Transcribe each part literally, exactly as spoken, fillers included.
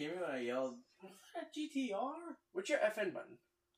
hear me when I yelled, "What's that G T R?" What's your F N button?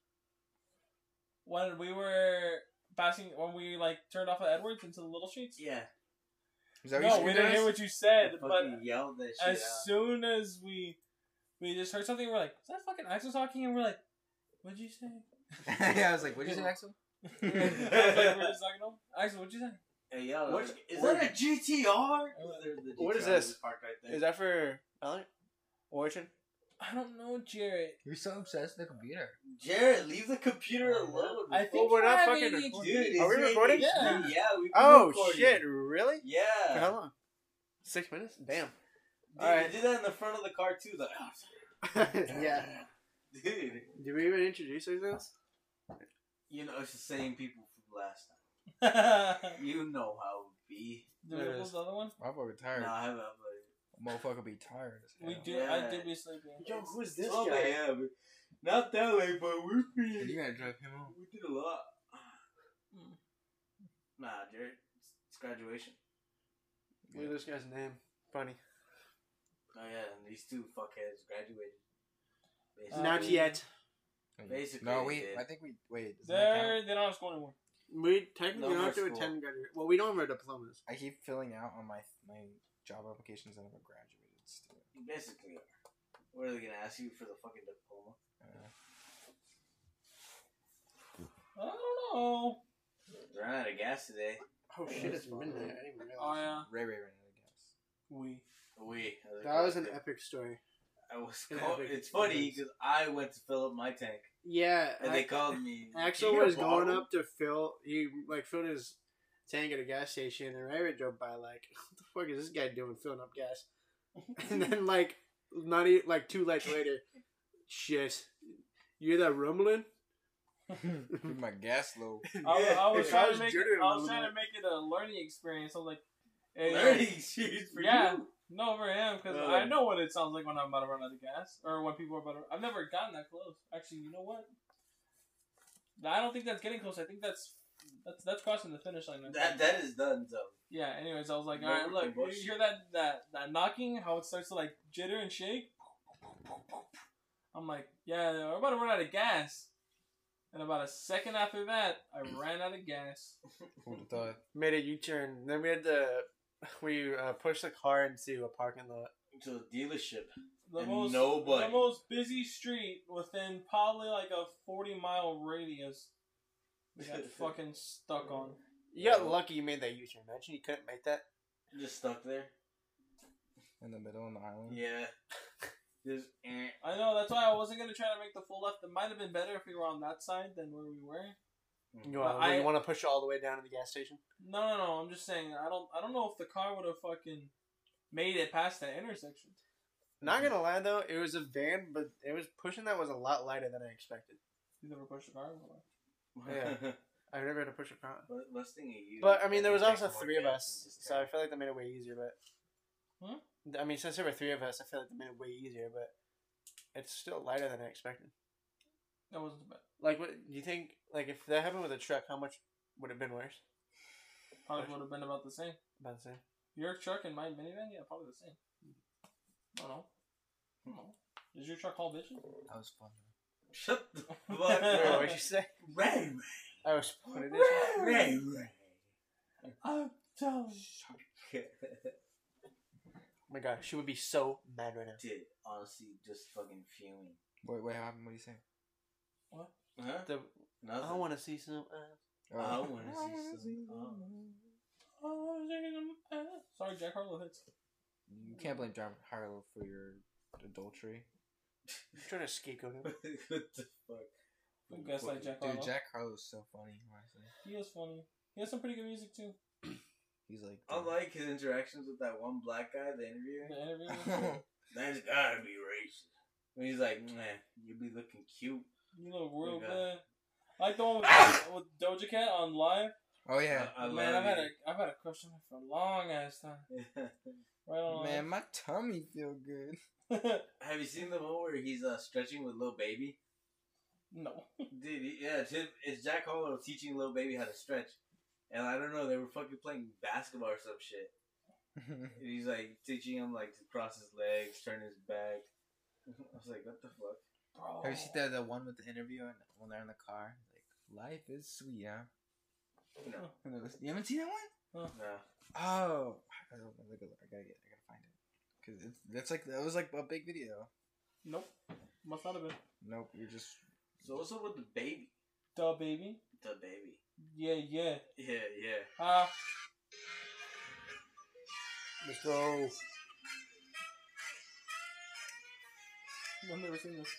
When we were passing, when we like turned off at Edwards into the little streets. Yeah. Is that No, what we you didn't hear guys? what you said, I but fucking yelled that shit as out. soon as we we just heard something, we're like, "Is that fucking Axel talking?" And we're like, "What'd you say?" Yeah, I was like, what'd you say, Axel? I was like, we're just talking to him. Axel, what'd you say? Hey, yo, What- is what- that a G T R? What is this? Is that for Valorant? Origin? I don't know, Jared. You're so obsessed with the computer. Jared, leave the computer alone. I think Well, we're you not have fucking A D H D. recording. Dude, Are we is it recording? A D H D? Yeah. Yeah, we've been Oh recording. shit! Really? Yeah. For how long? Six minutes? Damn. Dude, Alright. you did that in the front of the car too. Like, Yeah. dude, Did we even introduce ourselves? you know it's the same people from last time. You know how it be. Do we have the other one? I'm fucking tired. No, I haven't uploaded. Motherfucker be tired as hell. We do. Yeah. I did be sleeping. Yo, who is this Oh, guy? yeah, but not that late, but we're And pretty. you gotta drive him home. We did a lot. Mm. Nah, Jared, it's graduation. Look at this guy's name. Funny. Oh yeah, and these two fuckheads graduated. Basically. Not yet. Basically, No, they wait. did. I think we wait. Does that count? They're they don't have school anymore. We technically No don't more have to school. attend graduation. Well, we don't have our diplomas. I keep filling out on my my job applications that I haven't graduated still. You basically are. What are they gonna ask you for the fucking diploma? Uh, I don't know. They ran out of gas today. Oh shit! It's midnight. I didn't even Oh realize. yeah. Ray Ray ran out of gas. We. We. That was an epic story. I was an called, epic it's funny event. because I went to fill up my tank Yeah. and I- they called me. Axel "You got a was going bottle?" up to fill. He like filled his tank at a gas station, and Ray drove by like, "What the fuck is this guy doing filling up gas?" And then like, not even, like two lights later, shit, you hear that rumbling? Keep my gas low. I, was- Yeah. I was If I trying was to make it, Jordan, I I was would trying to have- make it a learning experience. I was like, hey, Learning experience for yeah, you. no, for him because Uh, I know what it sounds like when I'm about to run out of gas or when people are about to. I've never gotten that close. Actually, you know what? I don't think that's getting close. I think that's that's that's crossing the finish line. I That think. that is done, so. Yeah. Anyways, I was like, No all right, look, combustion. you hear that that that knocking? How it starts to like jitter and shake. I'm like, yeah, we're about to run out of gas. And about a second after that, I ran out of gas. Who'd have thought? Made a U-turn. Then we had to we uh, pushed the car into a parking lot. To the dealership. The And most nobody. the most busy street within probably like a forty mile radius. We got fucking stuck on. You got lucky you made that U-turn. Imagine you couldn't make that. Just stuck there. In the middle of the island. Yeah. Just. Eh. I know that's why I wasn't gonna try to make the full left. It might have been better if we were on that side than where we were. You want, I- you want to push it all the way down to the gas station? No, no, no. I'm just saying. I don't. I don't know if the car would have fucking made it past that intersection. Not gonna lie though, it was a van, but it was pushing that was a lot lighter than I expected. You never pushed the car before. Yeah. I've never had to push a car. But less thing you. But I mean, there was Takes also more three of gas us, and just so I drive. feel like that made it way easier. But Hmm? I mean, since there were three of us, I feel like that made it way easier. But it's still lighter than I expected. That wasn't bad. Like, what do you think? Like, if that happened with a truck, how much would it have been worse? Probably would have been about the same. About the same. Your truck and my minivan, yeah, probably the same. I don't know. I don't know. Is your truck all bitches? That was fun. Shut the fuck Wait, up. what'd you say? Ray I was putting it. Ray. Ray Ray. I'm telling you. Oh my god, she would be so mad right now. Dude, honestly, just fucking fuming. Wait, wait, what happened? What do you say? What? Huh? The, Nothing. I want to see some. Uh, I Oh. want to see some. Oh, sorry, Jack Harlow hits. You can't blame John Harlow for your adultery. I'm trying to scapegoat him. what the fuck? Don't gaslight Jack Harlow. Dude, Jack Harlow's so funny, honestly. He is funny. He has some pretty good music too. He's like. I like his interactions with that one black guy, the interviewer. The interview. That's gotta be racist. When he's like, man, you be looking cute. You look real Okay. good. I like the one with, with Doja Cat on live. Oh yeah. I, I Man, love I've had you. a I've had a crush on her for a long ass time. Right on. Man, my tummy feel good. Have you seen the one where he's uh, stretching with Lil Baby? No. Dude, he- yeah, it's, him, it's Jack Harlow teaching Lil Baby how to stretch. And I don't know, they were fucking playing basketball or some shit. And he's like teaching him like to cross his legs, turn his back. I was like, what the fuck? Bro. Have you seen the, the one with the interview and when they're in the car? Like, life is sweet, huh? No. And it was- You haven't seen that one? No. Oh, I gotta look at it. I gotta get. I gotta find it. Cause it's that's like that was like a big video. Nope. Must not have been. Nope, you're just. So what's up with the baby? Duh, baby. The baby. Yeah, yeah. Yeah, yeah. Ah. Let's go. I've never seen this.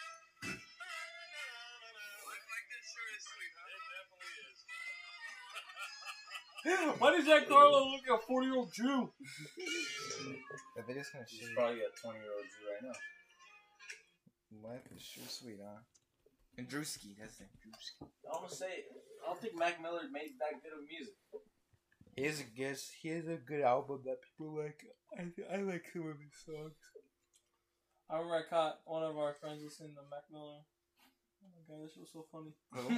Why does Jack Harlow look like a forty-year-old Jew? The video's kind of She's shitty. probably a twenty-year-old Jew right now. Life is sure sweet, huh? And Drewski, that's it. Drewski. I'm gonna say, I don't think Mac Miller made that good of music. He has a good. He has a good album that people like. I I like some of his songs. I remember I caught one of our friends listening to Mac Miller. Oh my god, this shit was so funny.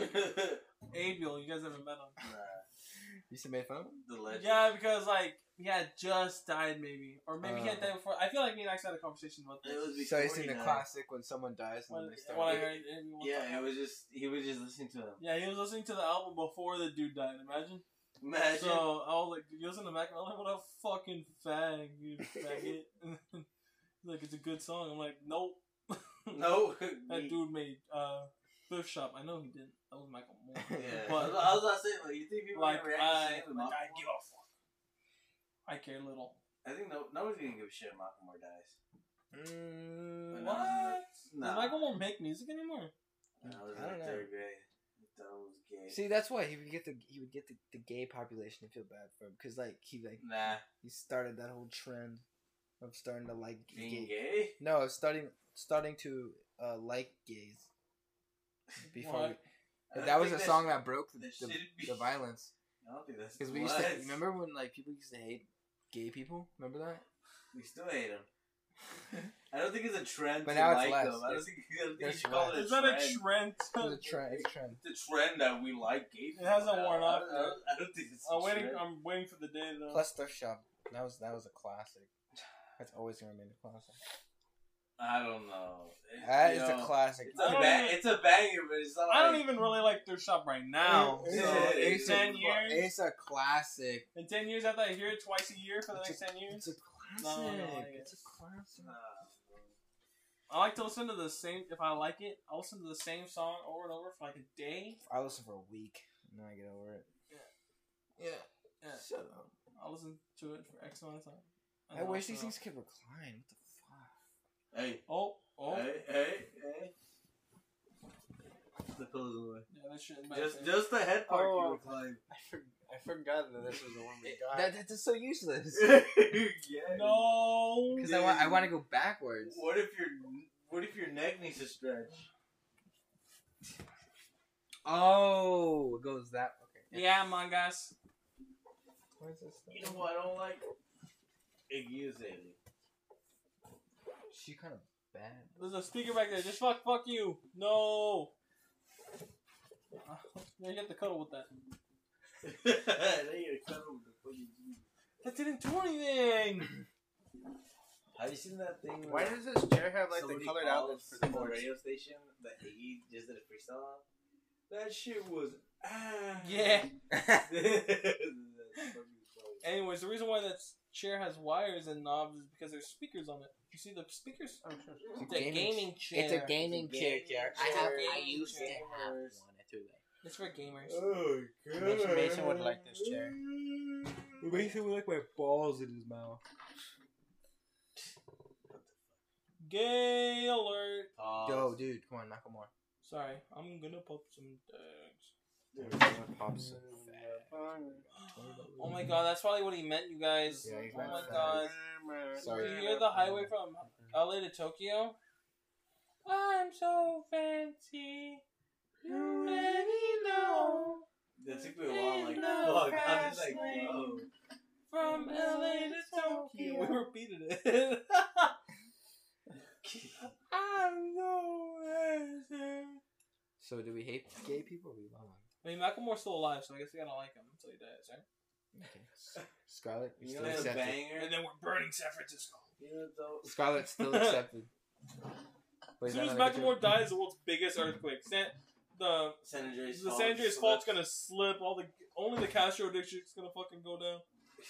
Abiel, you guys ever met him? Nah, You used to make fun of him? the legend. Yeah, because like he had just died, maybe, or maybe he had Uh. died before. I feel like me and Alex had a conversation about It this. was So before you seen he the died. classic when someone dies and When, then they start. when I heard Abiel one Yeah, time. it was just he was just listening to him. Yeah, he was listening to the album before the dude died. Imagine. Imagine. So I was like, "Did you listen to Mac Miller? What a fucking fag, you faggot!" He's like, "It's a good song." I'm like, "Nope." no. That Me- dude made uh, Thrift Shop. I know he didn't. That was Michael Moore. Yeah. But I was about to say, like, you think people like, are gonna react the I, same to like I Macklemore? give a fuck. I care little. I think no, nobody's gonna give a shit if Macklemore dies. Mm, But What? Nah. Does Michael Moore make music anymore? I was I don't in know. third grade. I thought it was gay. See, that's why he would get the he would get the, the gay population to feel bad for him because like he like Nah. he started that whole trend of starting to like Being gay. gay? No, of starting starting to uh, like gays. Before What? we, I but don't that was think a that song sh- that broke the, that the, shouldn't be- the violence. I don't think that's Because we used to what? remember when like people used to hate gay people. Remember that? We still hate him. I don't think it's a trend But to now it's like less. them. I don't think, I don't think you There's should call less. it a Is that trend. a trend? It's a trend. It's a trend. It's a trend that we like gay people. It hasn't now. worn I off don't- yet. I don't, I don't think it's a I'm waiting. trend. I'm waiting for the day though. Plus Thrift Shop. That was that was a classic. That's always gonna remain a classic. I don't know. It- That you is know, a classic. It's I a, don't ba- even- it's a banger, but it's not I don't like- even really like Thrift Shop right now. It's, So Yeah, in it's ten a- years, it's a classic. in ten years after I hear it twice a year for the It's next ten years, It's a No, classic. no, I it's a guess. classic. Nah, I like to listen to the same. If I like it, I'll listen to the same song over and over for like a day. I listen for a week and then I get over it. Yeah. Yeah. Yeah. Shut up. I'll listen to it for X amount of time. And I then wish I'll these turn it things could recline. What the fuck? Hey, off. Oh, oh, hey, hey, hey. The pillows in the way. yeah, that shit. is back Just, there. just the head part. Oh. you recline. I, for, I forgot that this was the one we got. That, that's so useless. yeah. No. Because I want I want to go backwards. What if your What if your neck needs to stretch? Oh, it goes that. Okay. Yeah, man, guys. What is this? You know what I don't like? Iggy Azalea. She kind of bad. There's a speaker back there. Just fuck, fuck you. No. Uh, you get the cuddle with that. They gotta cut over the fucking G. That didn't do anything. Have you seen that thing? Why where does this chair have like the somebody colored called outlets for the the boards? radio station that Iggy just did a freestyle on? That shit was ass. Yeah. That's fucking funny. Anyways, the reason why that chair has wires and knobs is because there's speakers on it. You see the speakers? Oh, sure. It's a gaming chair. It's a gaming It's a chair. gaming chair. chair. I have. Gaming I used to chair. have one. It's too late. It's for gamers. Oh, God. Mason, Mason would like this chair. Mason would like my balls in his mouth. Gay alert. Pause. Yo, dude, come on, knock him more. Sorry, I'm gonna pop some tags. Pops. Oh my god, that's probably what he meant, you guys. Yeah, he's oh meant my fat. god. Sorry. Did you hear the highway from L A to Tokyo? I'm so fancy. You already know. That took me a while. Like, In the fuck. I'm just fast like, lane. whoa. From L A to Tokyo. We repeated it. I'm so fancy. So, do we hate gay people or we love them? I mean, Macklemore's still alive, so I guess we gotta like him until he dies, right? Okay. Scarlett, You still know, the accepted. banger. And then we're burning San Francisco. You know, though. Scarlett's still accepted. Wait, As is soon that as not a Macklemore dies, the world's biggest earthquake. San, the San Andreas the Fault. San Andreas So fault's that's- gonna slip. All the only the Castro district's gonna fucking go down.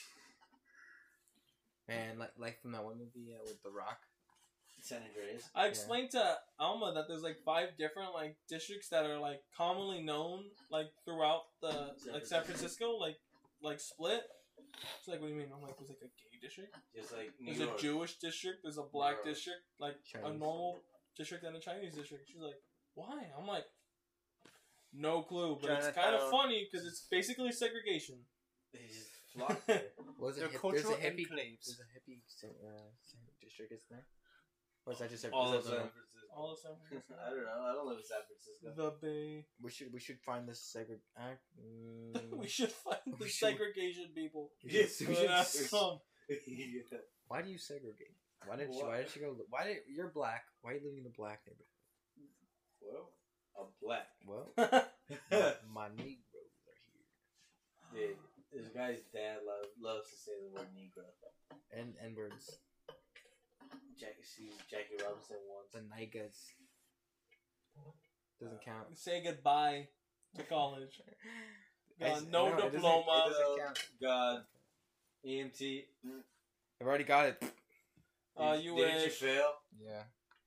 Man, like like from that one movie uh, with The Rock. San Andreas. I explained to Alma that there's like five different like districts that are like commonly known like throughout the San like San Francisco like like split. She's like, what do you mean? I'm like, there's like a gay district. Just like New There's York. a Jewish district. There's a black Bro. district. Like a Chinese. normal district and a Chinese district. She's like, why? I'm like, no clue. But it's kind of Chinatown. funny because it's basically segregation. They just flock there. Was it They're hip, cultural there's a hippie, enclaves. there's a hippie uh, district, isn't there? Or is that just All is of that San the- Francisco. All of San Francisco. I don't know. I don't live in San Francisco. The Bay. We should we should find this segre. Uh, mm, We should find the We should- segregation people. Yes, we But should- that's some. Yeah. Why do you segregate? Why did you? Why? Why did you go? Why did you're black? Why are you living in a black neighborhood? Well, I'm black. Well, Dude, my Negroes are this guy's dad love, loves to say the word Negro. here, and and words. Jack, sees Jackie Robinson once. The niggas doesn't count. Say goodbye to college. I- Uh, no it doesn't- diploma. It doesn't count. God, E M T. I've already got it. Uh, Did- you Didn't you wish. fail? Yeah.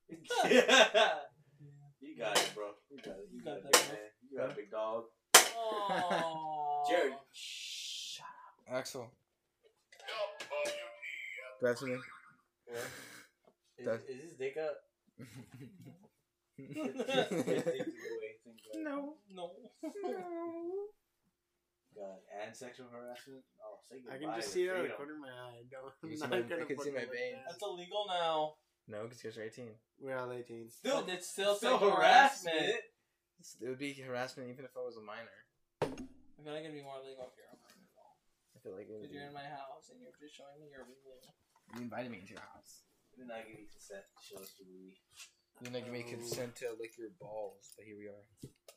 You got it, bro. You got it. You, You got, got it, that, big bro. man. You got a big dog. Aww. Jared. Axel. Do I have something? Is, That- is his dick up? No. No. God, and sexual harassment? Oh, say I goodbye can just to see it out of the freedom. corner of my eye. Don't, You I'm see not my- gonna I can put see it my like veins. that. That's illegal now. No, because you're eighteen. We're all eighteen. Still, But it's still still sexual harassment. harassment. It would be harassment even if I was a minor. I feel like it'd be more legal if you're a minor. I feel like it would Because be. you're in my house and you're just showing me your wee. You invited me into your house. You're not giving consent to show us your movie. You're not giving me Oh. consent to lick your balls, but here we are.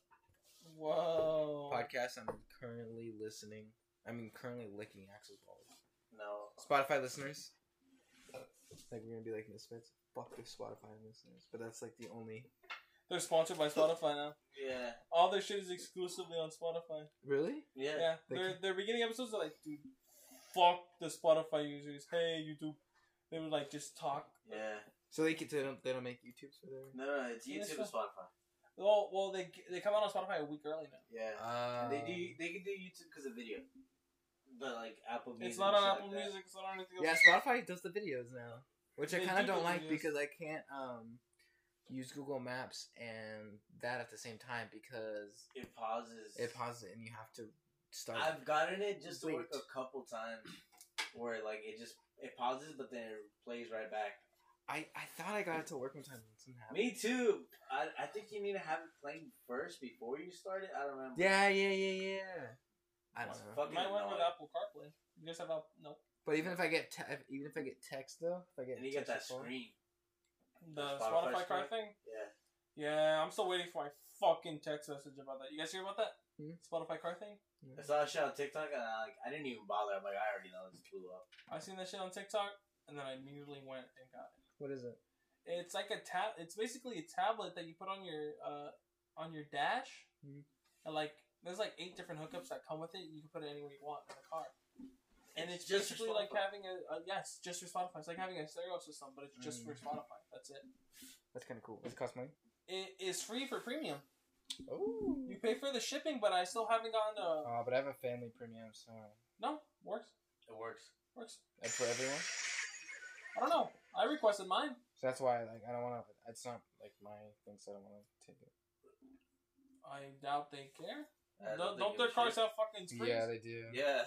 Whoa. Podcast I'm currently listening. I mean, currently licking Axel's balls. No. Spotify listeners. Like, we're gonna be like misfits. Fuck the Spotify listeners. But that's like the only. They're sponsored by Spotify now. Yeah. All their shit is exclusively on Spotify. Really? Yeah. Yeah, They their can- their beginning episodes are like, dude, fuck the Spotify users. Hey, YouTube. They would like just talk. Yeah. So they can, they don't they don't make YouTubes for their. No, no, it's Yeah, YouTube so- and Spotify. Well, well, they they come out on Spotify a week early now. Yeah. Uh, And they do. They can do YouTube because of video. But like Apple Music. It's not and on shit Apple like that. Music. It's not on anything else. Yeah, Spotify does the videos now, which I They kind of do don't the like videos. because I can't um use Google Maps and that at the same time because It pauses. it pauses it and you have to start. I've gotten it just to work Wait. a couple times, where like it just it pauses, but then it plays right back. I, I thought I got it to work one time. It didn't happen. Me too. I, I think you need to have it playing first before you start it. I don't remember. Yeah, yeah, yeah, yeah. I don't It's know. fucking Mine went with annoying. Apple CarPlay. You guys have Apple? No. But even if I get te- if- even if I get text though, if I get And you get that text or phone- screen. The Spotify Spotify, card screen? thing? Yeah. Yeah, I'm still waiting for my fucking text message about that. You guys hear about that? Hmm? Spotify card thing? I saw a shit on TikTok and I, like I didn't even bother. I'm like I already know this blew up. I seen that shit on TikTok, and then I immediately went and got it. What is it? It's like a tab. It's basically a tablet that you put on your uh on your dash, Mhm. and like there's like eight different hookups that come with it. You can put it anywhere you want in the car, and it's, It's just for basically like Spotify. having a, a yes, just for Spotify. It's like having a stereo system, but it's just for Mm. Spotify. That's it. That's kind of cool. Does it cost money? It is free for premium. Oh. You pay for the shipping, but I still haven't gotten a Uh, but I have a family premium, so no works It works. works. that's for everyone. I don't know. I requested mine. So that's why like I don't want to. It's not like my thing, so I don't want to take it. I doubt they care. I Don't, think don't it their was cars shit. have fucking screens? Yeah, they do. Yeah.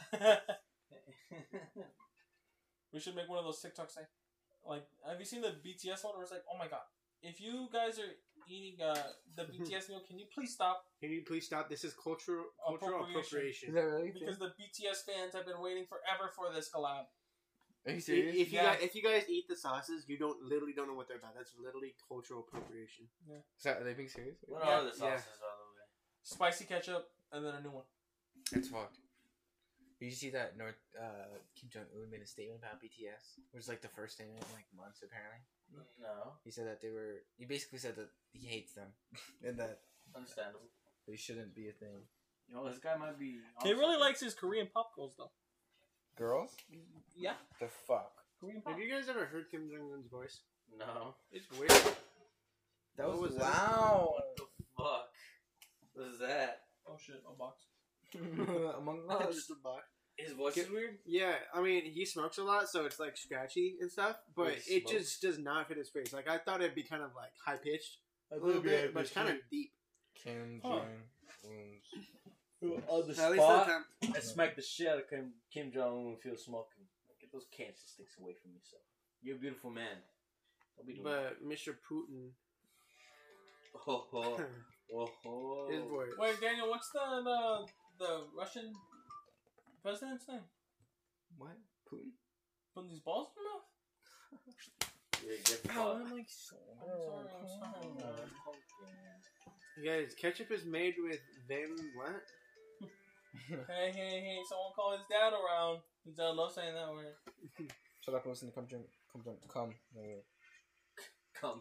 We should make one of those TikToks. Like, like, have you seen the B T S one where it's like, oh my god, if you guys are eating uh, the B T S meal, can you please stop? Can you please stop? This is cultural cultural Appropriation. appropriation. Is that really? Because the B T S fans have been waiting forever for this collab. Are you If, serious? if you Yeah. guys if you guys eat the sauces, you don't literally don't know what they're about. That's literally cultural appropriation. Is that, are they being serious? What Yeah. are the Yeah. sauces, by the way? Spicy ketchup, and then a new one. It's fucked. Did you see that North uh, Kim Jong Un made a statement about B T S? It was like the first statement in like months apparently. No, He said that they were. He basically said that he hates them, and that understandable. they shouldn't be a thing. Yo, this guy might be. He really likes his Korean pop girls though. Girls? Yeah, The fuck? Korean pop. Have you guys ever heard Kim Jong Un's voice? No. It's weird. That What was, was that? wow. What the fuck? What is that? Oh shit, a box. Among Just us. a box. His voice is weird. Yeah, I mean, he smokes a lot, so it's like scratchy and stuff, but Wait, it smoke? just does not fit his face. Like, I thought it'd be kind of like high pitched a little bit, but it's kind of deep. Kim Huh. Jong Un's. On the At least that time. I smacked the shit out of Kim, Kim Jong Un feel smoking. Get those cancer sticks away from yourself. You're a beautiful man. Don't be doing that. But Mister Putin, Oh, oh, oh, oh. his voice. Wait, Daniel, what's the the, the Russian president's name? What? Putin? Putting these balls in your mouth? You're a good Oh, fuck. I'm like so. I'm sorry, I'm sorry. You guys, ketchup is made with them what? Hey, hey, hey! Someone call his dad around. His dad loves saying that word. Shut up, listen to come drink. Come drink. Come. Wait, Come.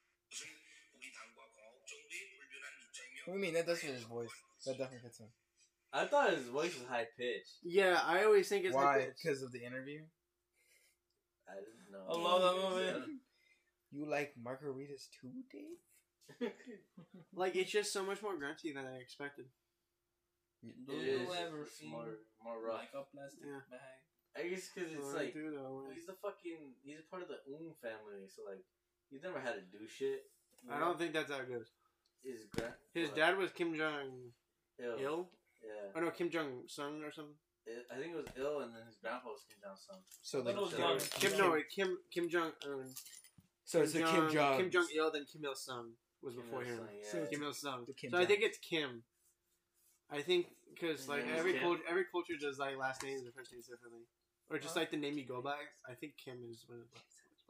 What do you mean? That does fit his voice. That definitely fits him. I thought his voice was high pitched. Yeah, I always think it's Why? like this. Because of the interview? I didn't know. I love that movie. You like margaritas too, Dave? Like, it's just so much more grunty than I expected. Do It you is. ever It's seen more, more rough. like a plastic Yeah. bag? I guess because it's So I like do know. he's the fucking he's a part of the Un family, so like he's never had to do shit. you I know? don't think that's how it goes. His grand His what? dad was Kim Jong ill. Il? Yeah, Oh no, Kim Jong Sung or something. It- I think it was ill, and then his grandpa was Kim Jong Son. So That like, was so, young. Kim no, Kim Kim Jong Un. so it's the Kim Jong. Kim Jong Il, then Kim Il Sung was Kim before him. Il-sung, yeah. So Kim Il Sung. The Kim So I think Jongs. it's Kim. I think because His like name is every Kim? culture, every culture does like last names and first names differently, or just Huh? like the name you go by. I think Kim is one of the.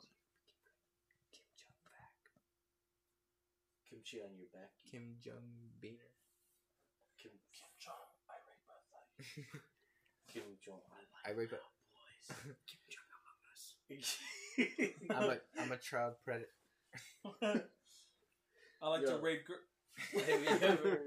Kimchi on your back. Kim Jong Beaner. Kim Kim Jong, I rape my life. Kim Jong. I I like rape it. boys. I'm a I'm a child predator. I like to Yo. rape girls. Have you ever?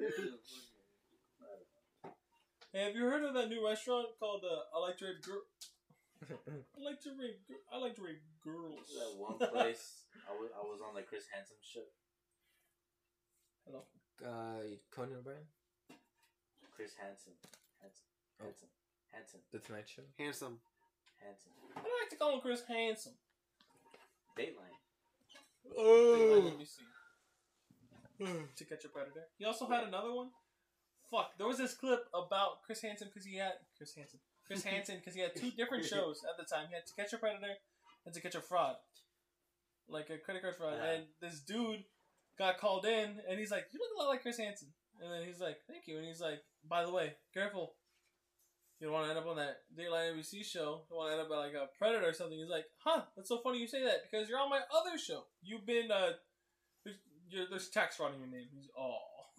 Hey, have you heard of that new restaurant called uh, I like to rape girl? I like to rape. Gir- I like to rape girls. That one place I was I was on like Chris Hansen shit. Hello. Uh, Conan O'Brien. Chris Hansen. Hansen. Oh. Hansen. Hansen. The Tonight Show. Handsome. Hansen. I like to call him Chris Handsome. Dateline. Wait, let me see. To Catch a Predator. He also had another one. Fuck, there was this clip about Chris Hansen because he had Chris Hansen. Chris Hansen because he had two different shows at the time. He had To Catch a Predator and To Catch a Fraud, like a credit card fraud. Yeah. And this dude got called in, and he's like, "You look a lot like Chris Hansen." And then he's like, "Thank you." And he's like, "By the way, careful. You don't want to end up on that Daylight N B C show. You want to end up like a predator or something." He's like, "Huh? That's so funny you say that because you're on my other show. You've been uh, there's, you're, there's tax fraud in your name." He's oh,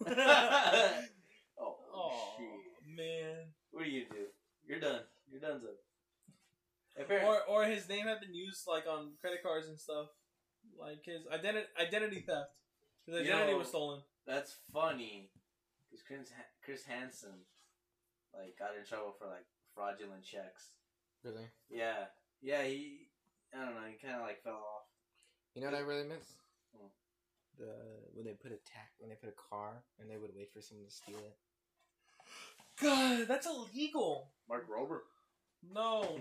oh, oh shit. man. What do you do? You're done. You're done, so. Apparently, Or or his name had been used like on credit cards and stuff, like his identity identity theft. His identity Yo. was stolen. that's funny. Because Chris, Ha- Chris Hansen, like, got in trouble for, like, fraudulent checks. Really? Yeah. Yeah, he, I don't know, he kind of, like, fell off. You know what I really miss? Hmm. The when they put a tack when they put a car and they would wait for someone to steal it. God, that's illegal. Mark Rober. No.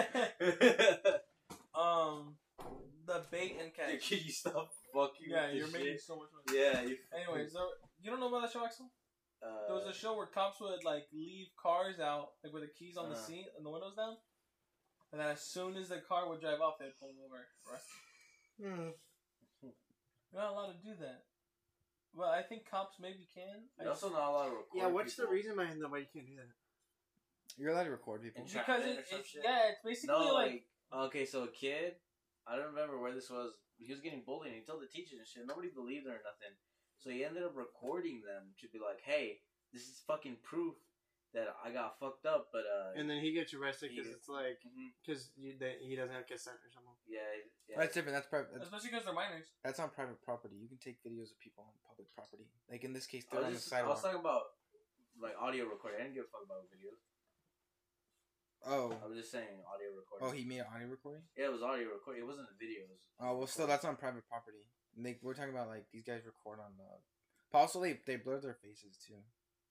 um, the bait and Dude, catch. can you stop fucking Yeah, with you're this making shit? so much money. Yeah, you. Anyways, there, you don't know about that show, Axel? Uh, There was a show where cops would like leave cars out, like with the keys on the Uh-huh. seat and the windows down, and then as soon as the car would drive off, they'd pull them over. Arrest them. You're not allowed to do that. Well, I think cops maybe can. I You're also not allowed to record Yeah, what's the people. reason behind that? Why you can't do that? You're allowed to record people. And because Entrapment it, or some it's shit? yeah, it's basically No, like like, okay, so a kid, I don't remember where this was. He was getting bullied and he told the teachers and shit. Nobody believed her or nothing. So he ended up recording them to be like, hey, this is fucking proof that I got fucked up, but, uh. And then he gets arrested because He- it's like Mhm. because that he doesn't have consent or something. Yeah, yeah. That's different. That's private. That's, Especially because they're minors. that's on private property. You can take videos of people on public property. Like in this case, I they're on was, the just, I was sidewalk. talking about like audio recording. I didn't give a fuck about videos. Oh, I was just saying audio recording. oh, he made an audio recording. Yeah, it was audio recording. It wasn't videos. Oh well, still that's on private property. And they, we're talking about like these guys record on the. Also, they they blur their faces too.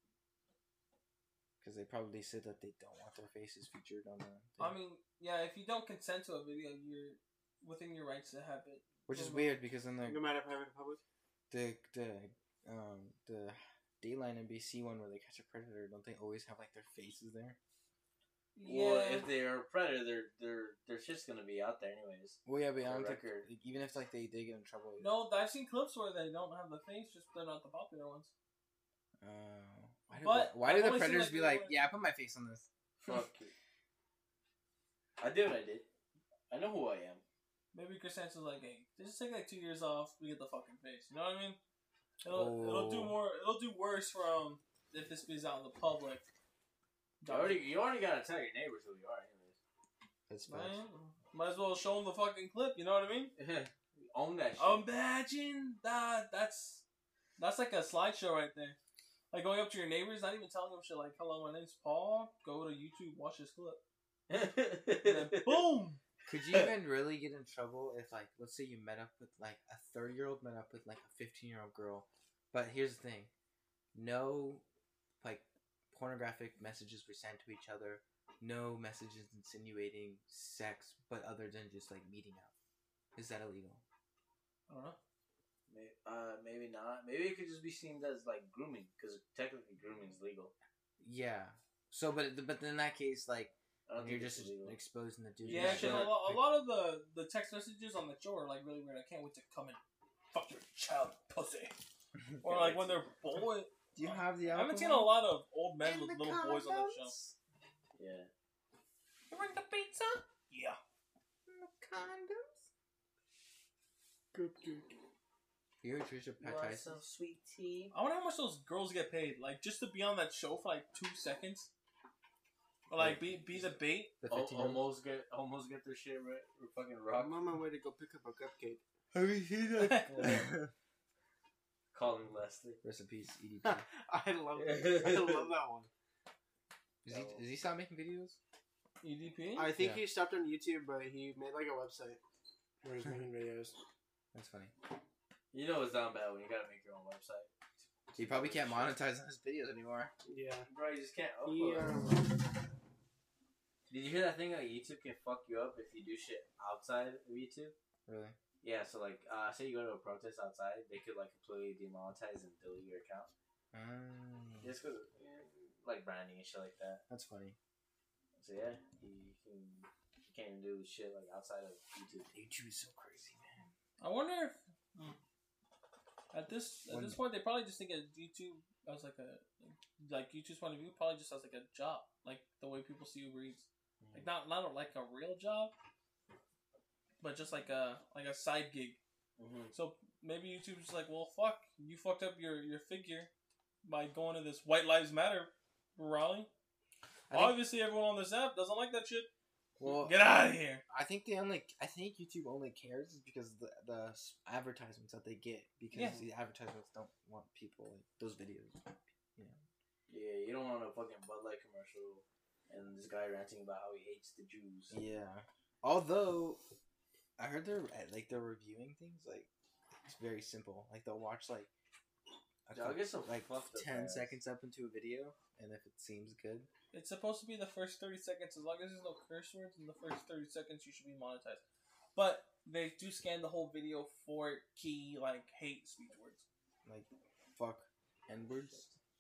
Because they probably said that they don't want their faces featured on the. Thing. I mean, yeah, if you don't consent to a video, you're within your rights to have it. Which is weird because in the No matter private or public. the the um the Dayline N B C one where they catch a predator, don't they always have like their faces there? Well, Yeah. if they're a predator, their their their shit's gonna be out there anyways. Well, yeah, but I For don't think record. like, even if like they did get in trouble. No, I've seen clips where they don't have the face, just they're not the popular ones. Uh, why do, But why I've do the only seen, predators like, be the like, one- yeah, I put my face on this? Fuck it. I did what I did. I know who I am. Maybe Chris Hansen's like, hey, just take like two years off, we get the fucking face. You know what I mean? It'll it'll do Oh. more. It'll do worse from if this is out in the public. You already, you already gotta tell your neighbors who you are, anyways. That's fine. Man, might as well show them the fucking clip. You know what I mean? Own that shit. Imagine that. That's that's like a slideshow right there. Like going up to your neighbors, not even telling them shit like, "Hello, my name's Paul. Go to YouTube, watch this clip." And then boom. Could you even really get in trouble if, like, let's say you met up with, like, a thirty-year-old met up with, like, a fifteen-year-old girl, but here's the thing. No, like, pornographic messages were sent to each other. No messages insinuating sex, but other than just, like, meeting up. Is that illegal? I don't know. Maybe, uh, maybe not. Maybe it could just be seen as like grooming, because technically grooming is legal. Yeah. So, but but in that case, like, I don't you're think just it's illegal. exposing the dude. Yeah, because sure. a, lot, a lot of the, the text messages on the show are like really weird. I can't wait to come and fuck your child pussy. Or like when they're boy. Do you have the I haven't seen a lot of old men with little boys on that show. Yeah. You bring the pizza? Yeah. Condoms? Good, good. You heard Trisha You want Paytas? some sweet tea? I wonder how much those girls get paid. Like just to be on that show for like two seconds. Or like be be the bait. The Oh, fifteen almost get almost get their shit right. Or fucking rock. I'm on my way to go pick up a cupcake. Have you seen that? Calling Lester. Rest in peace, E D P. I love it. I love that one. Is he, is he stop making videos? E D P? I think Yeah. he stopped on YouTube, but he made like a website where he's making videos. That's funny. You know it's down bad when you gotta make your own website. He probably can't monetize on his videos anymore. Yeah. Bro, you just can't He, upload. um, Did you hear that thing? Like YouTube can fuck you up if you do shit outside of YouTube. Really? Yeah, so like, uh, say you go to a protest outside, they could like completely demonetize and delete your account. Mm, Just cause, yeah, like branding and shit like that. that's funny. So yeah, you can you can't even do shit like outside of YouTube. YouTube is so crazy, man. I wonder if hmm, at this at When- this point they probably just think of YouTube as like a like YouTube's point of view probably just as like a job, like the way people see Uber Eats, like not not a, like a real job, but just like a like a side gig. Mm-hmm. So maybe YouTube's just like, well, fuck, you fucked up your your figure by going to this White Lives Matter rally. I think, Obviously, everyone on this app doesn't like that shit. well, Get out of here. I think they only. I think YouTube only cares is because the the s- advertisements that they get because Yeah. the advertisements don't want people like those videos. You know. Yeah, you don't want a fucking Bud Light commercial and this guy ranting about how he hates the Jews. Yeah. Although, I heard they're like they're reviewing things like it's very simple. Like they'll watch like a Yeah, I'll couple- get some like fucked up ten ass. seconds up into a video, and if it seems good, It's supposed to be the first thirty seconds. As long as there's no curse words in the first thirty seconds, you should be monetized. But they do scan the whole video for key, like, hate speech words. like fuck n words.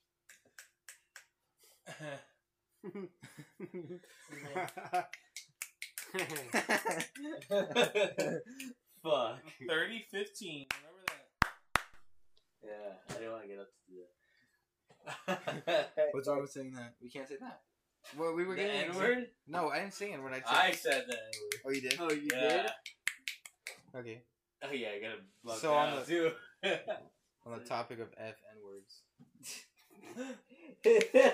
Fuck. thirty fifteen. Remember that. Yeah, I didn't want to get up to do that. What's wrong with saying that? We can't say that. Well, we were The getting N word? No, I didn't say N word. I said. I said the N word. Oh, you did. oh, you Yeah. did? Okay. Oh yeah, I gotta block So that on out the- too. On the topic of F N words.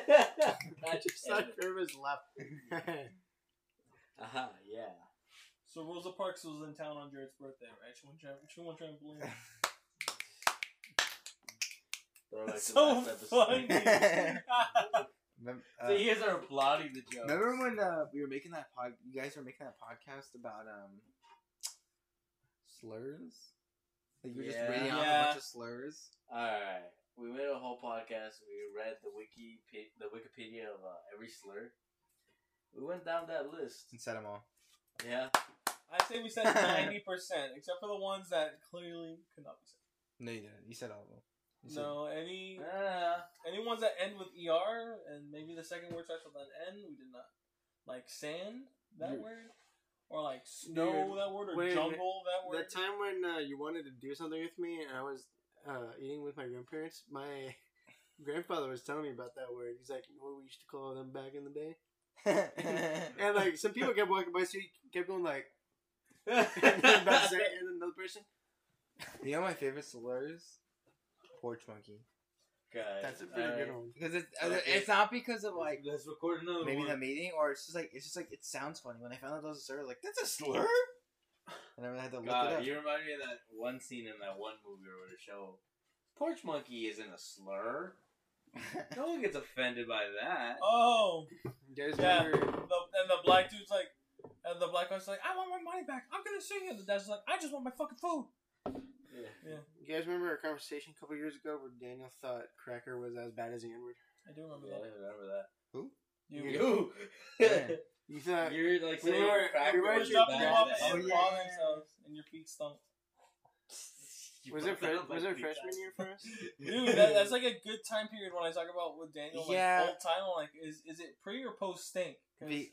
I just saw Kermit's left. Aha, yeah. So Rosa Parks was in town on Jared's birthday, right? She went, tra- she went trampoline. Throw back to So last episode. funny. Mem- uh, So you guys are applauding the joke. remember when uh, we were making that pod? You guys were making that podcast about um slurs. Like you were just Yeah. reading off a Yeah. bunch of slurs. Alright. We made a whole podcast. We read the wiki, the Wikipedia of uh, every slur. We went down that list. And said them all. Yeah. I say we said ninety percent, except for the ones that clearly could not be said. No, you didn't. You said all of them. You said- No, any Uh, any ones that end with er and maybe the second word starts with an n, we did not. Like sand, that You- word, or like snow, Dude, that word, or wait a minute. jungle, that word. That time when uh, you wanted to do something with me and I was uh, eating with my grandparents, my grandfather was telling me about that word. He's like, you know what we used to call them back in the day? And like some people kept walking by, so he kept going like, and then about to say it, and then another person. You know my favorite slurs? Porch monkey. Guys, That's a pretty good one. Because it's Okay. it's not because of like let's record another maybe one. the meeting, or it's just like it's just like it sounds funny. When I found out those slurs, I was like that's a slur. And I had to look it God, up. you remind me of that one scene in that one movie or the show. Porch monkey isn't a slur. No one gets offended by that. Oh, You guys Yeah. remember? the, and the black dude's like, and the black guy's like, I want my money back. I'm gonna sue you. And the dad's like, I just want my fucking food. Yeah. You guys remember our conversation a couple years ago where Daniel thought Cracker was as bad as the N word? I do remember Yeah, I that. remember that. Who? You, You. Yeah. You thought You're like We saying were- cracker we were were was jumping bad. off Oh, and yeah. father themselves, and your feet stunk. You was put it that fre- on my was it feet. freshman year for us? Dude, that, that's like a good time period when I talk about with Daniel. Like, Yeah. Old time, I'm like, is is it pre or post stink? 'Cause- The-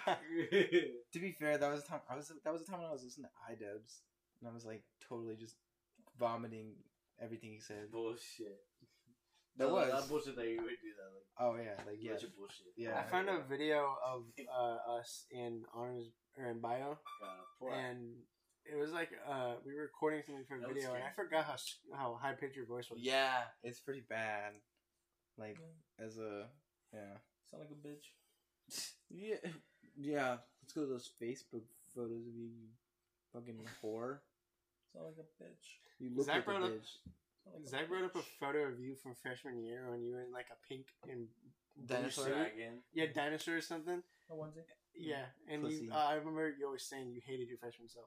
to be fair, that was the time I was that was the time when I was listening to iDubbbz, and I was like totally just vomiting everything he said. Bullshit. That No, was. that bullshit that you would do that. Like, Oh yeah, like yeah, bunch of bullshit. yeah. I found a video of uh, us in honors or in bio, God, poor and it was like uh, we were recording something for a That was video, and I scary. forgot how s- how high pitched your voice was. Yeah, it's pretty bad. Like as a yeah. Sound like a bitch. Yeah, yeah. Let's go to those Facebook photos of you, you fucking whore. Sound like a bitch. You look Zach like a brought up- bitch. Sound like Zach brought up a photo of you from freshman year when you were in like a pink and blue Dinosaur? suit. Dragon. Yeah, dinosaur or something. a onesie. Yeah, and Pussy. you, uh, I remember you always saying you hated your freshman self.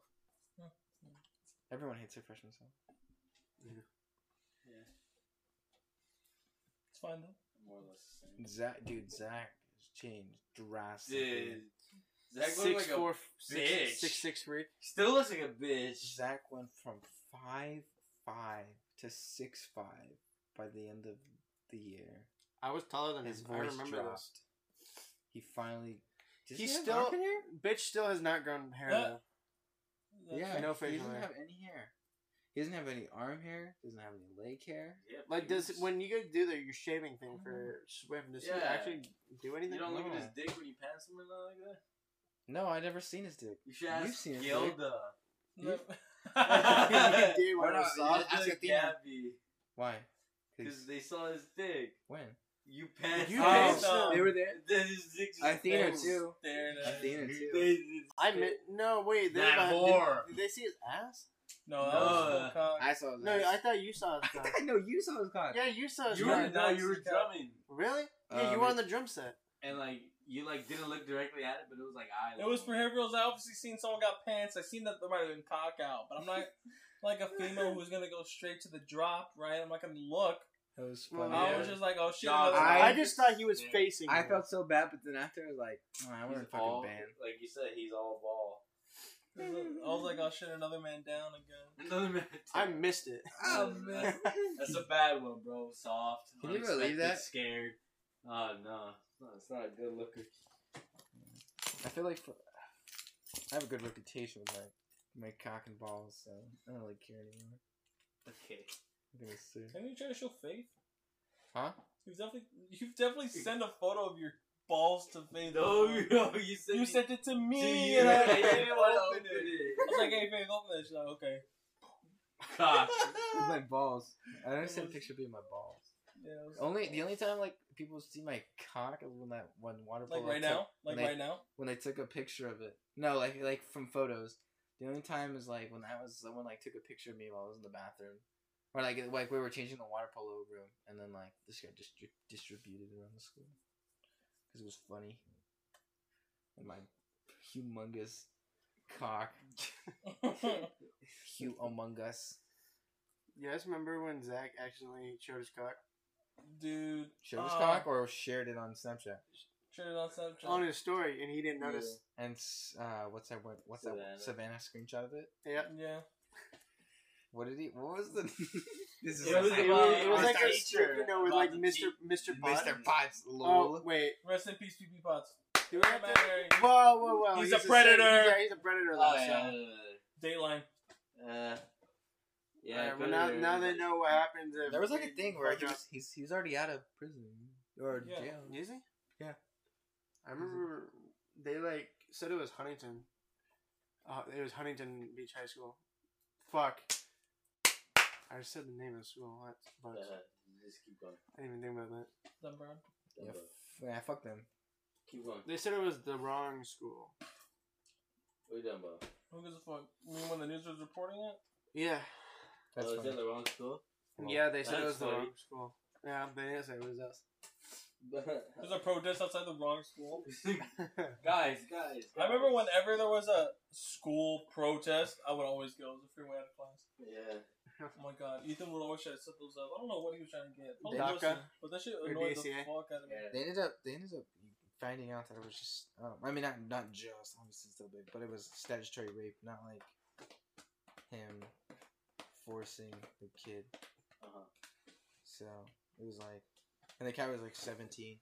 Everyone hates their freshman self. Yeah. It's fine though. More or less the same. Zach, dude, Zach has changed drastically. Dude. Zach Six looks like four, a six, bitch. six six three. Still looks like a bitch. Zach went from five five to six five by the end of the year. I was taller than His him. I voice remember dropped. this. He finally. Does He's he have still armpit hair? bitch. Still has not grown hair Yeah. though. That's Yeah, no he facial doesn't hair. have any hair. He doesn't have any arm hair. Doesn't have any leg hair. Yeah, Like, does pubes. when you guys do the your shaving thing for swim, does Yeah. he actually do anything? you don't look at No. his dick when you pants him or nothing like that? No, I never seen his dick. You should You've ask seen his Gilda. No. He did when Why I was not? soft. Ask Ask Athena. Gabby. Why? Because they saw his dick. When? You pants You him. pants him. They were there. Then his dick just Athena hangs too. Staring at Athena it. too. They- it's- I admit, no, wait. They That were behind- whore. Did, did they see his ass? No, that No. was full cock. I saw his No, ass. I thought you saw his cock. I know you saw his cock. Yeah, you saw his You You were, were cock. no, nice you were as cock. drumming. Really? Yeah, Um, you were on the drum set. And like, you like didn't look directly at it, but it was like eye It was level. peripherals. I obviously seen someone got pants. I seen that there might have been cock out, but I'm not like a female who's gonna go straight to the drop, right? I'm not gonna look. It was Well, funny. I was just like, oh shit. Dog, another- I, I- just thought he was Yeah. facing. I her. felt so bad, but then after I was like, oh, I He's want to all, fucking ban. like you said, he's all ball. I was like, oh shit, another man down again. Another man. I missed it. Oh, man. That's a bad one, bro. Soft. Can you believe unexpected, that? Scared. Oh no, no, it's not a good looker. I feel like for, I have a good reputation with my my cock and balls, so I don't really care anymore. Okay. I'm gonna see. Can you try to show faith? Huh? You've definitely, you've definitely sent a photo of your balls to Faith. No, before. no, you said You sent it to to me. you. and I, I I didn't want to opened open it. it. I was like, hey, Faith, open this. She's like, okay. Cock. With my balls. I don't It send a was- picture of me my balls. Yeah, it was- Only the only time like people see my cock is when that when water Like polo right took- now? Like when they- right now? when they took a picture of it. No, like like from photos. The only time is like when that was someone like took a picture of me while I was in the bathroom, or like like we were changing the water polo room, and then like this got distri- distributed around the school because it was funny. And my humongous cock, Hugh Among Us. You guys remember when Zach accidentally showed his cock? Dude. Showed his uh, cock or shared it on Snapchat? Shared it on Snapchat. On his story, and he didn't notice. And uh, what's that? What, what's Savannah. that? Savannah screenshot of it. Yeah. Yeah. What did he? What was the? This is It was It about- was, it was like a teacher sticker note with about like the Mister Mister Potts. Mister Potts. Oh Lol. wait, Rest in peace, P P Potts. do we Yeah, have man, to? Harry. Whoa, whoa, whoa! He's a the predator. same- Yeah, he's a predator. Oh though, yeah. so. Dateline. Uh, yeah. Alright, well, now, Predator now is they like- know what happens if There was like a we thing where fuck he up. was he's he's already out of prison or Yeah. jail. Is he? Yeah. I remember they like said it was Huntington. Uh, it was Huntington Beach High School. Fuck. I just said the name of the school. What? But Uh, just keep going. I didn't even think about that. Dumb Brown. Yeah, Dumbo. f- yeah, fuck them. Keep going. They said it was the wrong school. What are you talking about? Who gives a fuck? You mean when the news was reporting it? Yeah. That's oh, is funny. that the wrong school? Well, yeah, they said it that's was the funny. wrong school. Yeah, they didn't say it was us. There's a protest outside the wrong school. guys, guys. I remember whenever there was a school protest, I would always go. It was a free way out of class. Yeah. Oh my god, Ethan would always try to set those up. I don't know what he was trying to get. Probably DACA? listening, but that shit Or annoyed D C A? the fuck out of me. Yeah. They ended up they ended up finding out that it was just um, I mean not not just obviously still big, but it was statutory rape, not like him forcing the kid. Uh-huh. So it was like, and the cat was like seventeen.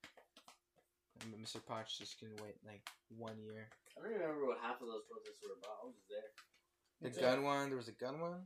And Mister Potts just couldn't wait like one year. I don't remember what half of those protests were about. I was just there. The Me too. gun one, there was a gun one.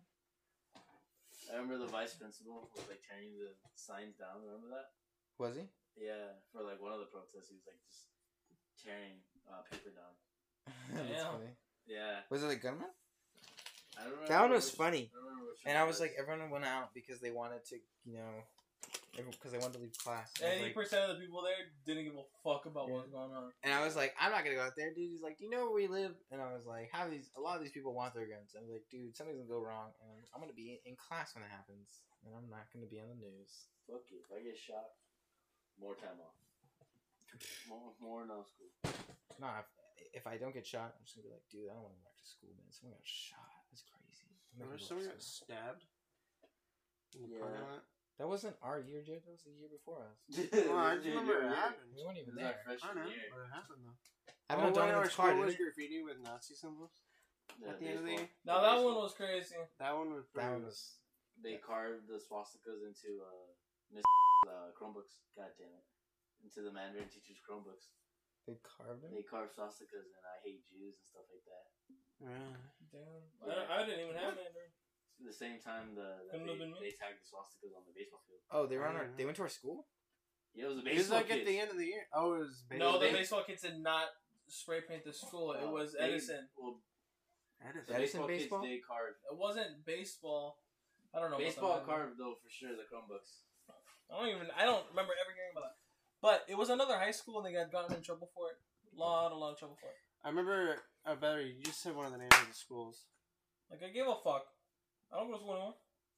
I remember the vice principal was like tearing the signs down. Remember that? Was he? Yeah, for like one of the protests, he was like just tearing uh, paper down. That's Damn. funny. Yeah, Was it a gun one? I don't remember. That one was which- funny. I don't remember which And one I it was like, everyone went out because they wanted to, you know, because they wanted to leave class. And I was Eighty like- percent of the people there didn't give a fuck about what was going on. And I was like, I'm not gonna go out there, dude. He's like, do you know where we live? And I was like, how these? A lot of these people want their guns. And I was like, dude, something's gonna go wrong, and I'm gonna be in class when it happens, and I'm not gonna be on the news. Fuck it. If I get shot, more time off. More, more no school. Nah, if, if I don't get shot, I'm just gonna be like, dude, I don't want to go back to school, man. Someone got shot. That's crazy. I'm not Remember gonna go someone back got to school. stabbed? In the Yeah. parking lot? That wasn't our year, Jed. That was the year before us. Well, I just remember it happened. We weren't It even was our there. I freshman know, year. but it happened though. I haven't Oh, done when it our in car, school was did it? graffiti with Nazi symbols. Yeah, At the end of the baseball. year? Now that one was crazy. That one was pretty. That one was. They carved the swastikas into uh, Miss uh, Chromebooks. God damn it! Into the Mandarin teachers' Chromebooks. They carved it. They carved swastikas and I hate Jews and stuff like that. Yeah. Damn. Yeah. I, I didn't even have Mandarin. At the same time, the, the Couldn't have they, been me. they tagged the swastikas on the baseball field. Oh, they were on I our. don't They know. went to our school. Yeah, it was a It was baseball like at kids. the end of the year. Oh, it was No, the they- baseball kids did not spray paint the school. It Uh, was they- Edison. Well, Edison. the Edison baseball, baseball? kids they carved. It wasn't baseball. I don't know. about Baseball that. carved though for sure the Chromebooks. I don't even. I don't remember ever hearing about that. But it was another high school, and they got gotten in trouble for it. Lot, a lot of trouble for it. I remember. Uh, Barry, you just said one of the names of the schools. Like I give a fuck. I don't go to school anymore.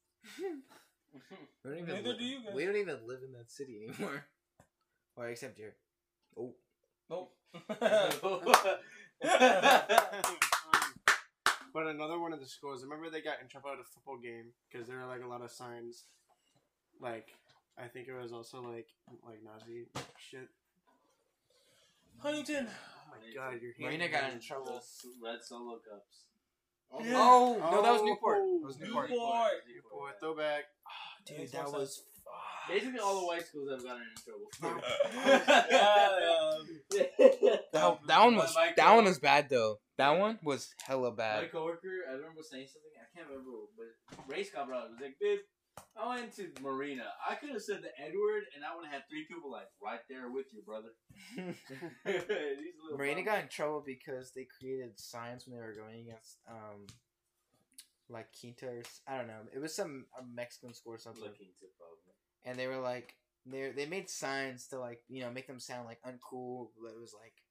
We don't even Neither li- do you guys. We don't even live in that city anymore. Well, except here. Oh, Nope. Um, but another one of the schools. I remember they got in trouble at a football game because there were like a lot of signs. Like, I think it was also like like Nazi shit. Huntington. Oh my god, your hand. Marina got in trouble. Those red solo cups. Yeah. Oh no, that was Newport. Oh. That was Newport. Newport. Boy, throwback. Dude, Makes that more was. Basically, all the white schools have gotten in trouble. That, that one was My- my that one co- was bad though. That one was hella My bad. coworker, I remember saying something. I can't remember, but Ray Scott brought it. He was like, "Dude, I went to Marina. I could have said the N word, and I would have had three people like right there with you, brother." These little Marina bums. got in trouble because they created signs when they were going against um, like Quinta or s- I don't know. It was some a Mexican school or something, looking to probably. and they were like they they made signs to like you know make them sound like uncool. But it was like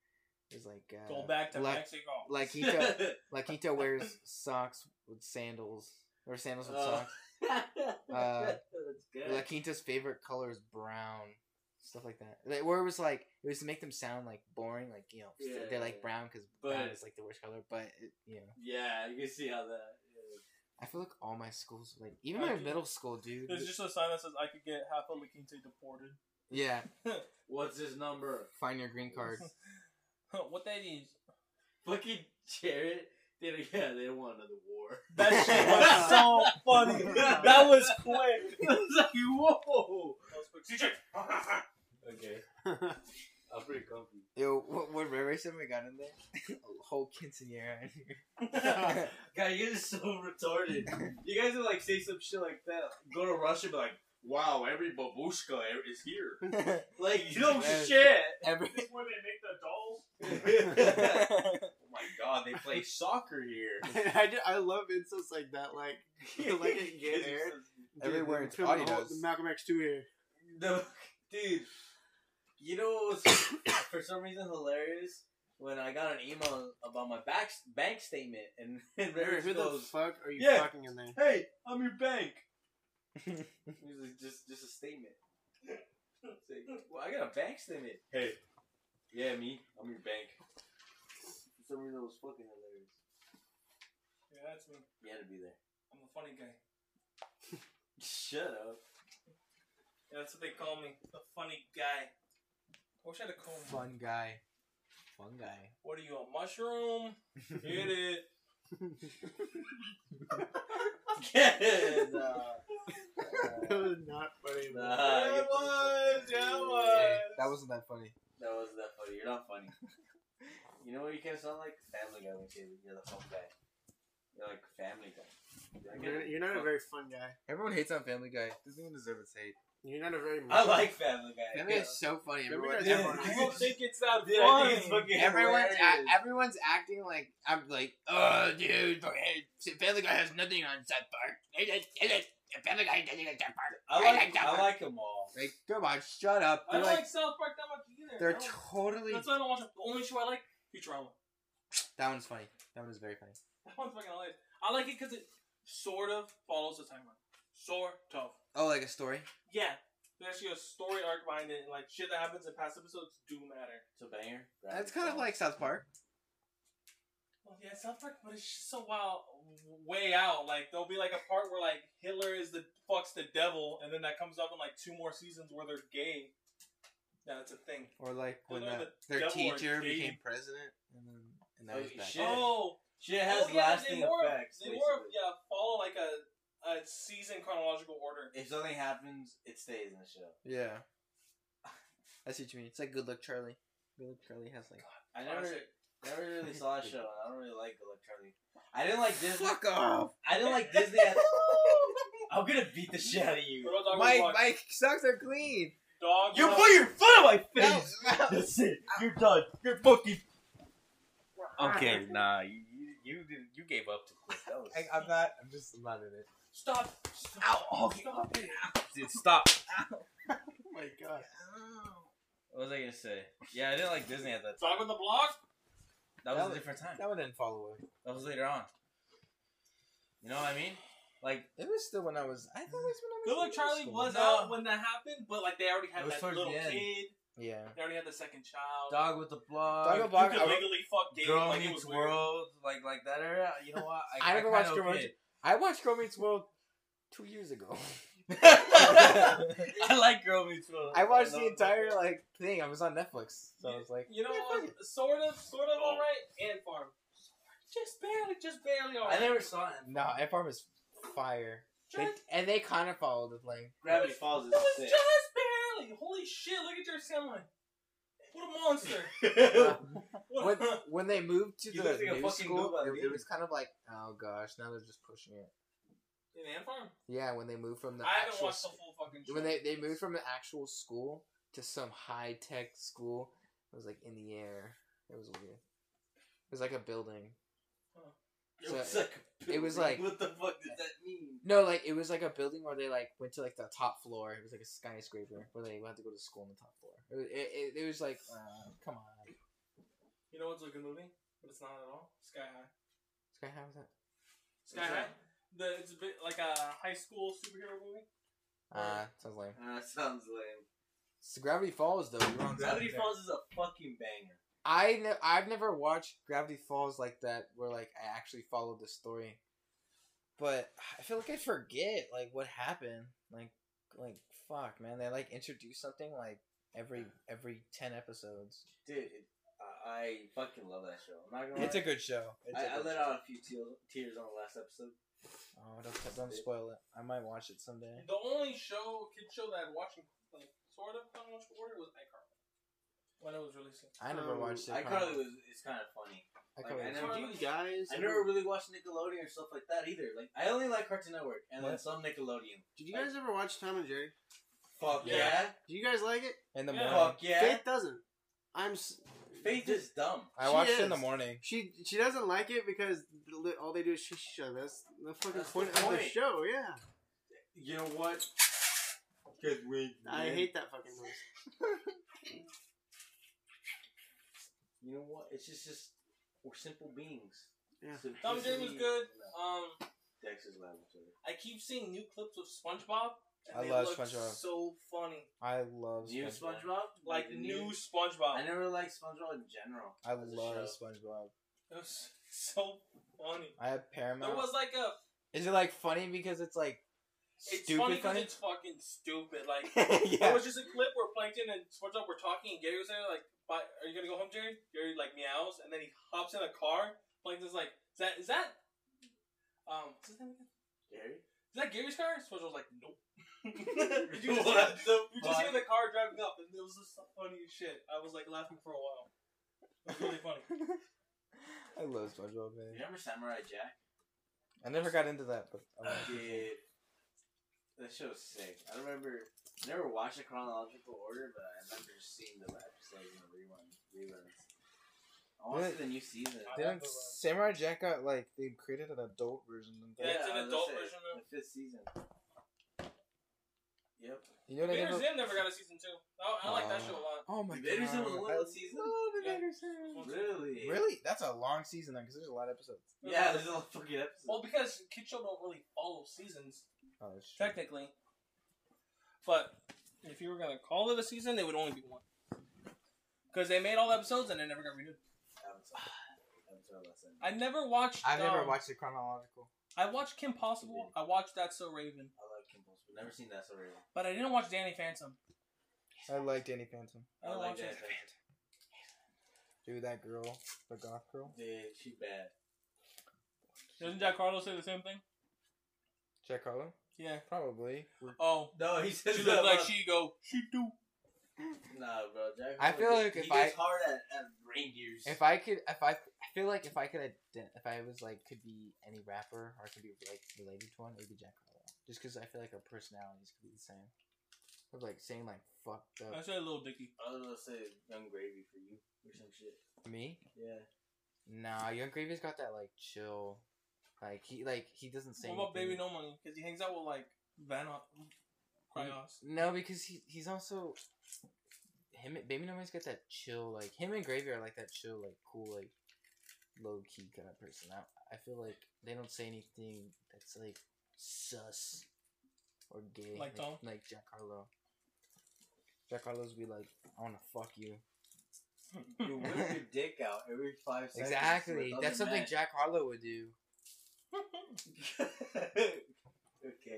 It's like uh, Go back to La- Mexico. Laquita, Laquita wears socks with sandals or sandals with Oh. socks. Uh, That's good. La Quinta's favorite color is brown. Stuff like that. Like, where it was like, it was to make them sound like boring, like, you know, Yeah, they're like yeah. brown because But- brown is like the worst color, but, it, you know. Yeah, you can see how that. I feel like all my schools, like, even I my do. middle school, dude. There's just a sign that says I could get half of La Quinta deported. Yeah, What's his number? find your green card. What that is? Fucking Jared. They don't, yeah, they don't want another war. That shit was so funny. That was quick. It was like, whoa. That was quick. C J. Okay. I'm pretty comfy. Yo, what, what Ray Ray said we got in there? A whole quinceanera in here. God, you guys are so retarded. You guys would like say some shit like that. Go to Russia and be like, wow, every babushka is here. Like, you know Man. shit. Every, This is where they make the dolls. Oh my god, they play soccer here. I, do, I love insults like that, like like it get aired. Everywhere Dude, it's film the audio whole- does. the Malcolm X two here. The, dude, you know what was for some reason hilarious? When I got an email about my back, bank statement, and, and Who Rivers the goes, fuck are you Yeah. fucking in there? "Hey, I'm your bank." It was like just just a statement. It's like, well, I got a bank statement. Hey, yeah, me. I'm your bank. For some reason, it was fucking hilarious. Yeah, that's me. You had to be there. I'm a funny guy. Shut up. Yeah, that's what they call me. The funny guy. I wish I had a comb. Fun guy. Fun guy. What are you, a mushroom? Hit it. Get it. Nah. That was not funny. man. Nah, Yeah, get it the- was. Yeah, it was. Hey, that wasn't that funny. That wasn't that funny. You're not funny. You know what you kind of sound like? Family Guy when you say you're the fun guy. You're like Family Guy. You're like, You're, you're not a very fun guy. Everyone hates on Family Guy. Doesn't even deserve its hate. You're not a very. I like Family Guy. Family Guy is so funny. Family Everyone, Guy's everyone, funny. I don't think it's that Dude, I think it's funny. fucking everyone's, hilarious. a- everyone's acting like I'm like, oh, dude, Family Guy has nothing on South Park. Family Guy has nothing on South Park. I like I like them all. Like, come on, shut up. I They're don't like, like South Park that much either. I they're don't- totally. That's why I don't watch it. The only show I like, Futurama. That one's funny. That one is very funny. That one's fucking hilarious. I like it because it sort of follows the timeline. Sort of. Oh, like a story. Yeah. There's actually a story arc behind it, and like shit that happens in past episodes do matter. It's a banger. That's kind of like South Park. Well, yeah, South Park, but it's just so wild, way out. Like there'll be like a part where like Hitler is the fucks the devil, and then that comes up in like two more seasons where they're gay. Yeah, that's a thing. Or like when They're uh, the their devil or teacher gay. became president, and then and that Oh, was back. shit. Oh, Shit has oh, yeah, lasting they more, effects. They more, basically. yeah, follow like a a season chronological order. If something happens, it stays in the show. Yeah. I see what you mean. It's like Good Luck Charlie. Good Luck Charlie has like. I never, Classic. never really saw a show. I don't really like Good Luck Charlie. I didn't like Disney. Fuck off! I didn't like Disney. At, I'm gonna beat the shit out of you. What about Dog My Walk? my socks are clean. Dog You Walk. put your foot on my No, face. no. That's it. You're done. You're fucking. Okay, nah. You you you, did- you gave up too quick. That was. I, I'm not. I'm just I'm not in it. Stop. Stop. Ow, okay. Stop it. Dude, stop. Oh my god. What was I gonna say? Yeah, I didn't like Disney at that Dog time. on the block. That was That a was- different time. That one didn't follow away. That was later on. You know what I mean? Like, It was still when I was. I thought it was when I was. Good Luck in Charlie school. was No. out when that happened, but like they already had It was that towards little the end. kid. Yeah. They already had the second child. Dog with the Blog, Dog with the you Block, could I wa- legally fuck gay. Girl like it Meets was weird. World, like like that era. You know what? I never kinda watched Girl okay. Meets- I watched Girl Meets World two years ago. I like Girl Meets World. I watched love the entire that. like thing. I was on Netflix, so I was like, You know yeah, what? fuck it. Sort of, sort of alright. Ant Farm. Just barely, just barely alright. I never saw it. No, F Farm is fire. They, Just, and they kind of followed the thing. Gravity Falls is it was sick. just barely. Holy shit! Look at your sound line. What a monster. When What? when they moved to You the look like a new fucking school, Google it, it Lead. was kind of like, oh gosh, now they're just pushing it. In Ant Farm? Yeah, when they moved from the I haven't actual watched the s- full fucking show. when they they moved from the actual school to some high tech school, it was like in the air. It was weird. It was like a building. It So, was like a it was building. like- what the fuck does that mean? No, like it was like a building where they like went to like the top floor. It was like a skyscraper where they had to go to school on the top floor. It was, it, it, it was like, uh, come on. You know what's a good movie, but it's not at all. Sky High. Sky High was that? Sky What's High. that? The it's a bit like a high school superhero movie. Uh, sounds lame. Uh, sounds lame. It's Gravity Falls though. You're on Gravity something. Falls is a fucking banger. I ne- I've never watched Gravity Falls like that, where like I actually followed the story. But I feel like I forget like what happened. Like like fuck, man. They like introduce something like every every ten episodes. Dude, it, I fucking love that show. I'm not gonna It's a lie. good show. It's a I, I good let show. out a few tears, tears on the last episode. Oh, don't don't spoil it. I might watch it someday. The only show, kid show that I watched in, like sort of chronological order was iCarly when it was releasing. I never Um, watched it. iCarly was it's kind of funny. iCarly I was never- Did you guys? I never really watched Nickelodeon or stuff like that either. Like I only like Cartoon Network and then What? some Nickelodeon. Did you guys ever watch Tom and Jerry? Fuck Yeah. yeah. Do you guys like it? in the Yeah. morning. Fuck yeah. Faith doesn't. I'm. s- Faith is dumb. I She watched it in is. the morning. She she doesn't like it because li- all they do is shush shush. That's the fucking That's point the of the point. show. Yeah. You know what? Cause we. I hate that fucking noise. You know what? It's just just we're simple beings. Yeah. Simplicity- Tom and Jerry was good. No. Um, Dexter's Laboratory. I keep seeing new clips of SpongeBob. And I they love look SpongeBob. So funny, I love New SpongeBob. SpongeBob? like the new I SpongeBob. never liked SpongeBob in general. I as a love show. SpongeBob. It was so funny. I have Paramount. There was like a. Is it like funny because it's like It's stupid funny because funny? it's fucking stupid. Like Yeah. there was just a clip where Plankton and SpongeBob were talking, and Gary was there like, "Bye, are you gonna go home, Jerry?" Gary like meows, and then he hops in a car. Plankton's like, "Is that is that um what's his name again? Gary? Is that Gary's car?" SpongeBob's like, "Nope." you just, What the you just fuck? hear the car driving up, and it was just funny as shit. I was like laughing for a while. It was really funny. I love SpongeBob, You man. remember Samurai Jack? I never got into that, but I watched it. Dude, that show's sick. I remember, I never watched it chronological order, but I remember seeing the episodes in the rerun, reruns. I want to see the new season. I Didn't have to, uh, Samurai Jack got like they created an adult version? Didn't they? Yeah, it's an I was adult gonna say, version now. The fifth season. Yep. You know what I Invader never. Zim never got a season two. Oh, I like that Oh. show a lot. Oh my Invader god! Zim was only I one season? love Yeah. Invader Zim. Really? Really? That's a long season then, because there's a lot of episodes. Yeah, there's a lot of fucking episodes. Well, because Kid Show don't really follow seasons Oh, that's true. technically, but if you were gonna call it a season, it would only be one. Because they made all the episodes and they never got renewed. Avatar. Avatar lesson. I never watched. I've never um, watched it chronological. I watched Kim Possible. I watched That's So Raven, I like Kim Possible. Never seen that so real. but I didn't watch Danny Phantom. I like Danny Phantom. I I didn't like watch that. it. Dude, that girl, the goth girl. Dude, she bad. Doesn't Jack Harlow say the same thing? Jack Harlow? Yeah. Probably. Oh, No, he says she that looked like about- she go. She do. Nah, bro. Jack I feel Harlow, like he if gets I- hard at, at reindeers. If I could, if I, I feel like if I could, ident- if I was like, could be any rapper or could be like related to one, it would be Jack Harlow. Just because I feel like our personalities could be the same. Of like saying like fucked I up. said Lil Dicky. I was gonna say Young Gravy for you or some shit. Me? Yeah. Nah, Young Gravy's got that like chill. Like he like he doesn't say. What about anything. Baby No Money? Because he hangs out with like Van Cryos. No, because he he's also him. Baby No Money's got that chill. Like him and Gravy are like that chill, like cool, like low key kind of person. I, I feel like they don't say anything that's like sus or gay. Like Tom? like Jack Harlow. Jack Harlow's be like, I want to fuck you. You whip your dick out every five seconds. Exactly. with That's other something men. Jack Harlow would do. Okay.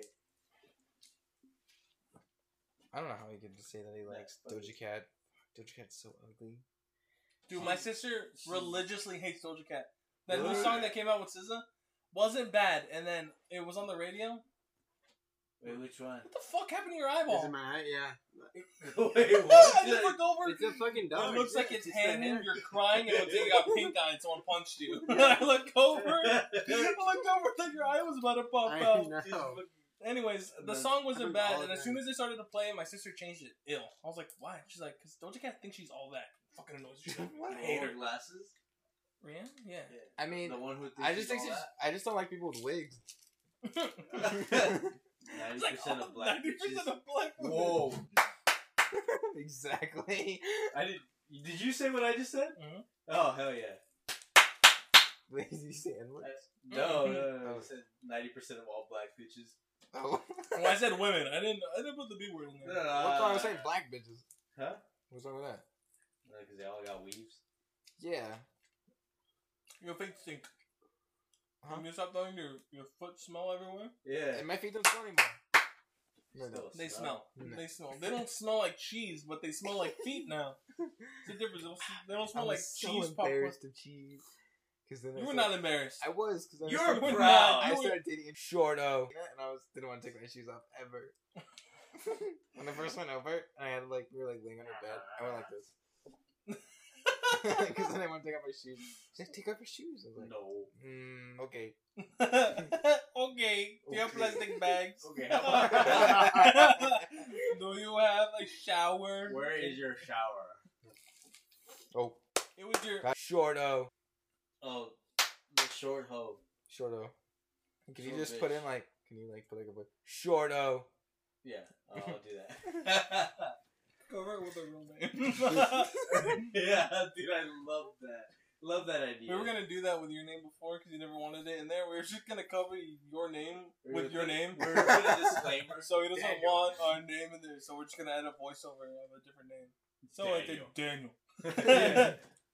I don't know how he could just say that he likes Next, Doja Cat. Doja Cat's so ugly. Dude, my sister religiously hates Doja Cat. That Really? new song that came out with S Z A wasn't bad, and then it was on the radio. Wait, which one? What the fuck happened to your Is eyeball? it my eye? Yeah. Wait, I what? just look over. It's a fucking dog. It looks like Yeah, it's the hanging. hair. You're crying, and it looks like you got pink eye, and someone punched you. I look over. I looked over, like your eye was about to pop I out. know. Anyways, the Then- song wasn't happens bad, all and the as soon time. as they started to play, my sister changed it. Ill. I was like, why? She's like, because Doja Cat thinks she's all that. Fucking annoys the shit. What? I hate her. Old glasses? Rihanna? Yeah. Yeah. I mean, The one who thinks I just she's think all she's, I just don't like people with wigs. that? It's ninety like percent of black ninety percent bitches. of black women. Whoa. Exactly. I didn't. Did you say what I just said? Mhm. Oh hell yeah! Wait, did you say N word? No, no, no, no. Oh. I said ninety percent of all black bitches. Oh. Well, I said women. I didn't. I didn't put the B word in No, there. no, What's wrong with uh, saying black bitches? Huh? What's wrong with that? Because they all got weaves. Yeah. Your feet stink. Huh? Can you stop letting your your foot smell everywhere? Yeah. And my feet don't smell anymore. No, no. Still They smell. No. They smell. They don't smell like cheese, but they smell like feet now. It's the difference. They don't, they don't smell I like was so cheese popcorn. embarrassed of cheese. Cause then I You were started- not embarrassed. I was because You I were started, proud. I You were- started dating Shorto, and I was didn't want to take my shoes off ever. When I first went over, I had like we were like laying on her bed. I went like this because then I want to take off my shoes. She's like, take off your shoes. I was like, No. mm, okay. Okay, do you have Okay. plastic bags? Okay, how about- Do you have a shower? Where is your shower? Oh, It was your. got Shorto, Oh, the short hoe. Shorto. Can you Short just bitch. put in like? Can you like put like a word? Shorto. Yeah, I'll do that. Cover it with a real name. Yeah, dude, I love that. Love that idea. We were gonna do that with your name before because you never wanted it in there. We were just gonna cover your name We with were your put- name. we were gonna put a disclaimer. So he doesn't Daniel. want our name in there. So we're just gonna add a voiceover of a different name. So I did Daniel. Daniel.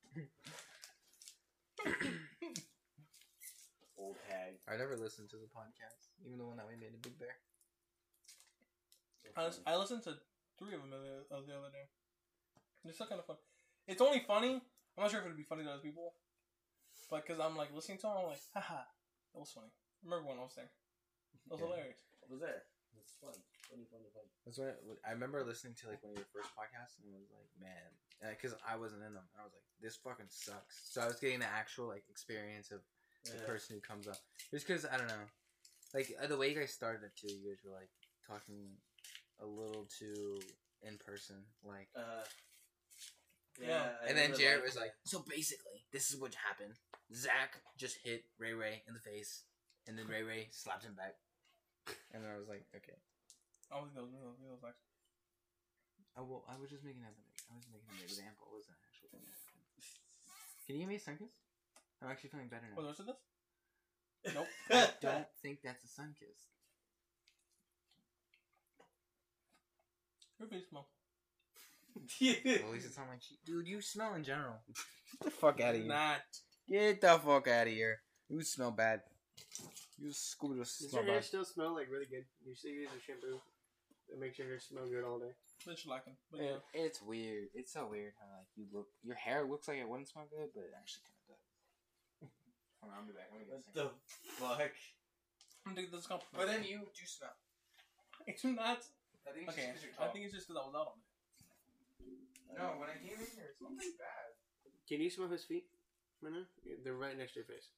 Old hag. I never listened to the podcast, even the one that we made a Big Bear. I, lis- I listened to three of them the, uh, the other day. They're still kind of fun. It's only funny. I'm not sure if it'd be funny to other people, but because I'm like listening to them, I'm like, haha, that was funny. I remember when I was there. That was Yeah. hilarious. I was there. It's fun. Funny, funny, funny. That's when I remember listening to like one of your first podcasts and it was like, man, because I wasn't in them. And I was like, this fucking sucks. So I was getting the actual like experience of the Yeah. person who comes up. Just because I don't know, like uh, the way you guys started it too, you guys were like talking a little too in person, like. Uh, Yeah. yeah. I And then never Jared liked was like, so basically, this is what happened. Zach just hit Ray Ray in the face, and then Ray Ray slapped him back. And then I was like, okay. I was those, those, those actually. Oh, well, I was just making an I was making an example. It wasn't an actual thing that happened. Can you give me a sun kiss? I'm actually feeling better For the now. rest of this? Nope. I don't think that's a sun kiss. Your face smell. Well, at least it's on my cheek. Dude, you smell in general. Get the fuck out of here. Not. Get the fuck out of here. You smell bad. You Scooby Doo Does smell your hair bad. still smell like really good? You still use a shampoo that makes your hair smell good all day. Bitch lacking. But yeah. It, it's weird. It's so weird how like you look. Your hair looks like it wouldn't smell good, but it actually kind of does. Hold on, I'll be back. Let me get What a second. the fuck? I'm taking this compliment. But then you do smell. I do not. I think Okay, I think it's just because I was out on it. No, when I came in here, it smelled pretty bad. Can you smell his feet right now? Yeah, they're right next to your face.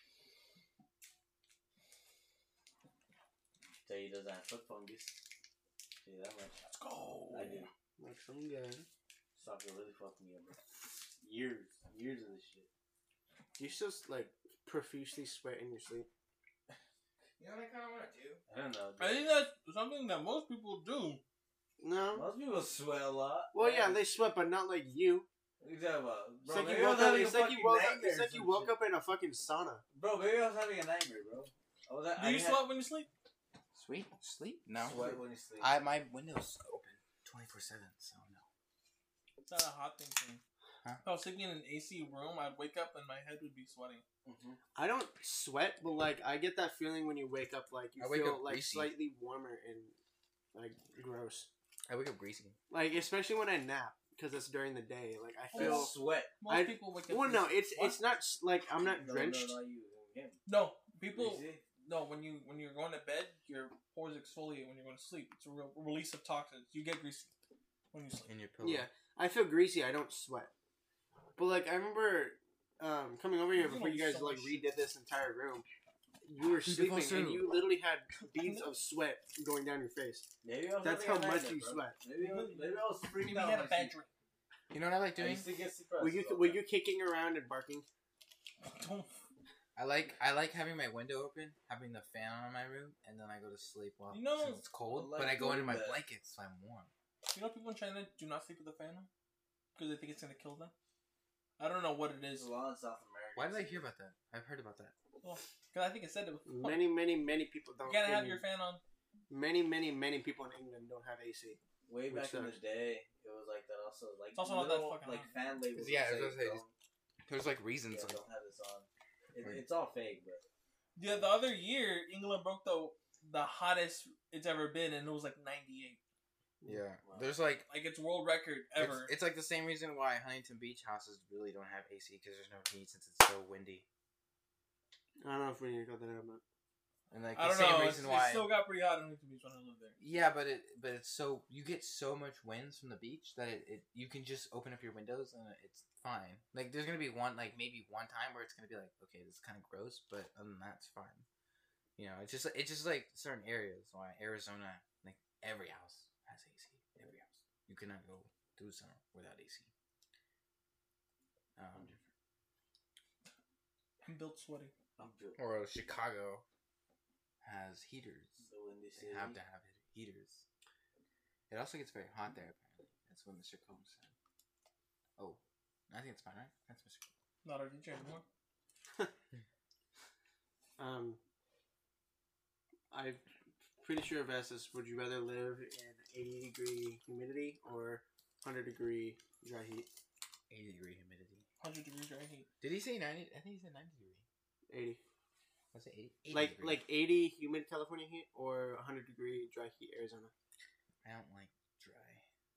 Tell you he doesn't have foot fungus. Tell you that much. Let's go. I do. Like some guy. Soccer really fucked me up, bro. Years. Years of this shit. Do you still like profusely sweat in your sleep? You know what I kind of want to do? I don't know. I think that's something that most people do. No. Most people sweat a lot. Well, yeah, they sweat, but not like you. What are you talking about? It's Bro, like maybe you I woke was up. having It's a like you fucking woke up. nightmare It's or like you some woke shit. up in a fucking sauna. Bro, maybe I was having a nightmare, bro. I was at, Do I you had sweat when you sleep? Sweet sleep? No. Sweat when you sleep. I my window's open twenty four seven, so no. It's not a hot thing for me. Huh? If I was sleeping in an A C room, I'd wake up and my head would be sweating. Mhm. I don't sweat, but like I get that feeling when you wake up, like you I wake feel up like greasy. slightly warmer and like gross. I wake up greasy. Like especially when I nap because it's during the day. Like I I feel. sweat. Most I- people wake up. Well, no, greasy. it's What? it's not s- like I'm not No, drenched. No, no, you. Him. No, people. Greasy? No, when you when you're going to bed, your pores exfoliate when you're going to sleep. It's a real release of toxins. You get greasy when you sleep. In your pillow. Yeah, I feel greasy. I don't sweat. But like I remember um, coming over here You before don't you guys so like much redid this entire room. You were You sleeping fall and asleep. you literally had beads of sweat going down your face. Maybe I was That's having how a much nightmare, you bro. sweat. Maybe I was, maybe I was freaking Maybe out. you had a when I bad sleep. drink. You know what I like I doing? used to get sleep Were you paralysis all were the you kicking around and barking? Don't. I like I like having my window open, having the fan on in my room, and then I go to sleep while You know, since it's cold. I like but I go into doing my that. blankets, so I'm warm. You know, people in China do not sleep with the fan on. because they think it's gonna kill them. I don't know what it is. There's a lot in South America. Why did I hear about that? I've heard about that. Well, because I think it said it. Before. Many, many, many people don't. You gotta have in- your fan on. Many, many, many people in England don't have A C. Way Which back in the sucks. day, it was like that. Also, like It's also not that little, fucking like hot. fan labels. Yeah, would I was say, gonna say, don't, There's like reasons. yeah, like, don't have this on. It, Right. it's all fake, but Yeah, the other year England broke the the hottest it's ever been, and it was like ninety-eight. yeah, Wow. there's like Like it's world record ever. It's, it's like the same reason why Huntington Beach houses really don't have A C because there's no heat since it's so windy. I don't know if we need to cut that out, but And like I the don't same know. It's, reason it why. still got pretty hot in Huntington Beach when I lived there. Yeah, but it but it's so you get so much winds from the beach that it, it you can just open up your windows and it's fine. Like there's gonna be one like maybe one time where it's gonna be like okay this is kind of gross, but other than that it's fine. You know, it's just it's just like certain areas. Why Arizona like every house has A C. Every house you cannot go through summer without A C. Um, I'm built sweaty. I'm built. or Chicago has heaters. The windy They city. have to have heaters. It also gets very hot there, apparently. That's what Mister Combs said. Oh, I think it's fine, right? That's Mister Combs. Not our teacher anymore. um, I'm pretty sure I've asked this. Would you rather live in eighty degree humidity or one hundred degree dry heat? eighty degree humidity. one hundred degree dry heat. Did he say ninety? I think he said ninety degree. eighty. Was it eighty? eighty Like degree. like eighty humid California heat or one hundred degree dry heat Arizona. I don't like dry.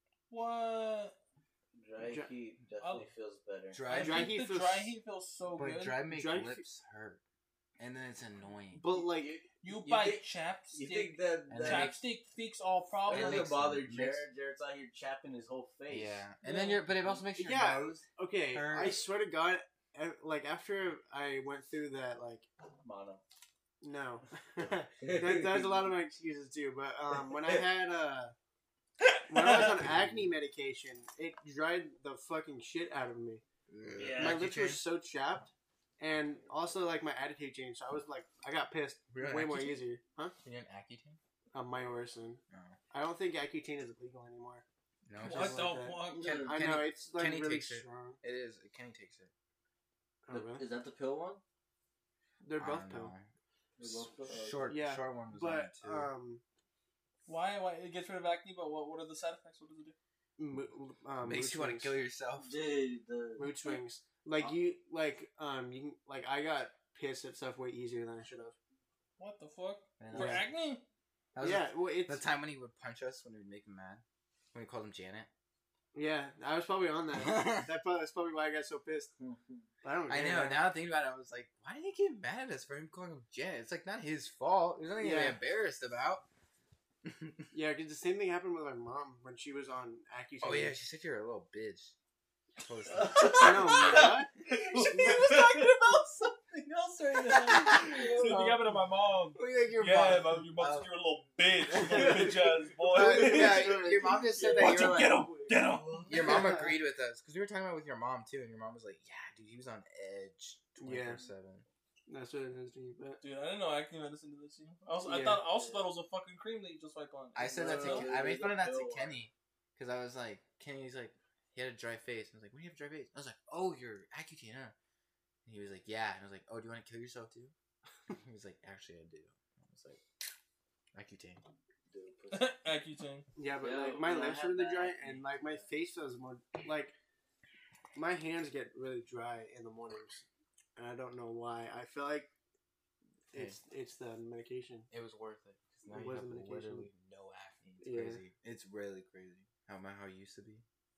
What? Dry Dry- heat definitely feels better. Dry, I dry think heat the feels- dry heat feels so but good. dry makes Dry- lips hurt, and then it's annoying. But like you, you, you buy think- chapstick. you think that And that then chapstick fix all that problems. doesn't makes- bother makes- Jared? Jared's out here chapping his whole face. Yeah, and then you're, but it also makes your Yeah. nose. okay, Hurt. I swear to God, e- like after I went through that, like Mono. no, that, that's a lot of my excuses too. But um, when I had uh, when I was on acne medication, it dried the fucking shit out of me. Yeah. My Accutane? lips were so chapped, and also like my attitude changed. So I was like, I got pissed Really? way more Accutane? easier, huh? Can you an Accutane? Um, Myorsin. No. I don't think Accutane is illegal anymore. No, it's What just the like that. fuck? Ken- I Kenny- know it's like Kenny really takes it. strong. it is. Kenny takes it. Oh, really? Is that the pill one? They're I both don't pill. know. They're both pill? Oh, Short, Yeah, short one was on it But too. um, Why? Why it gets rid of acne? But what? What are the side effects? What does it do? mo- um Makes mood you want to swings. kill yourself. Dude, the Mood swings. Like you, like um, you can, like I got pissed at stuff way easier than I should have. What the fuck? Man, For that was- acne? that was Yeah, well, it's the time when he would punch us when we would make him mad. When we called him Janet. yeah. I was probably on that. that probably, that's probably why I got so pissed. I don't. I get know. it. Now thinking about it, I was like, why did he get mad at us for him calling him Janet? It's like not his fault. There's nothing to Yeah. be embarrassed about. Yeah, because the same thing happened with my mom when she was on Accutane. Oh yeah, she said you're a little bitch. Totally. I know, man. He was talking about something else right now. Same thing happened to my mom. What do you think your Yeah, mom? but your mom's Oh. you're a little bitch, you little bitch ass boy. Uh, yeah, your mom just said that Watch you him, were get like, him, get him. your mom agreed with us because we were talking about it with your mom too, and your mom was like, "Yeah, dude, he was on edge twenty-four seven." That's what it is to you, but Dude, I didn't know acne medicine did this to you. I, also, I Yeah. thought I also thought it was a fucking cream that you just wipe on. I said that to No, Ken- I made fun of that to no. Kenny because I was like, Kenny's like, he had a dry face. I was like, "What do you have a dry face?" I was like, "Oh, you're Accutane, huh?" And he was like, "Yeah." And I was like, "Oh, do you want to kill yourself too?" He was like, "Actually, I do." I was like, "Accutane." Accutane. yeah, but Yeah, like my when I lips had are really that dry, acne- and like my face feels more like my hands get really dry in the mornings, and I don't know why. I feel like it's it's the medication. It was worth it because now It you was have the medication. literally no acne. It's Yeah. crazy. It's really crazy. How am I how it used to be?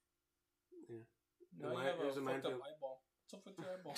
Now you Mi- have it was a a fucked up minefield. eyeball. What's up with your eyeball?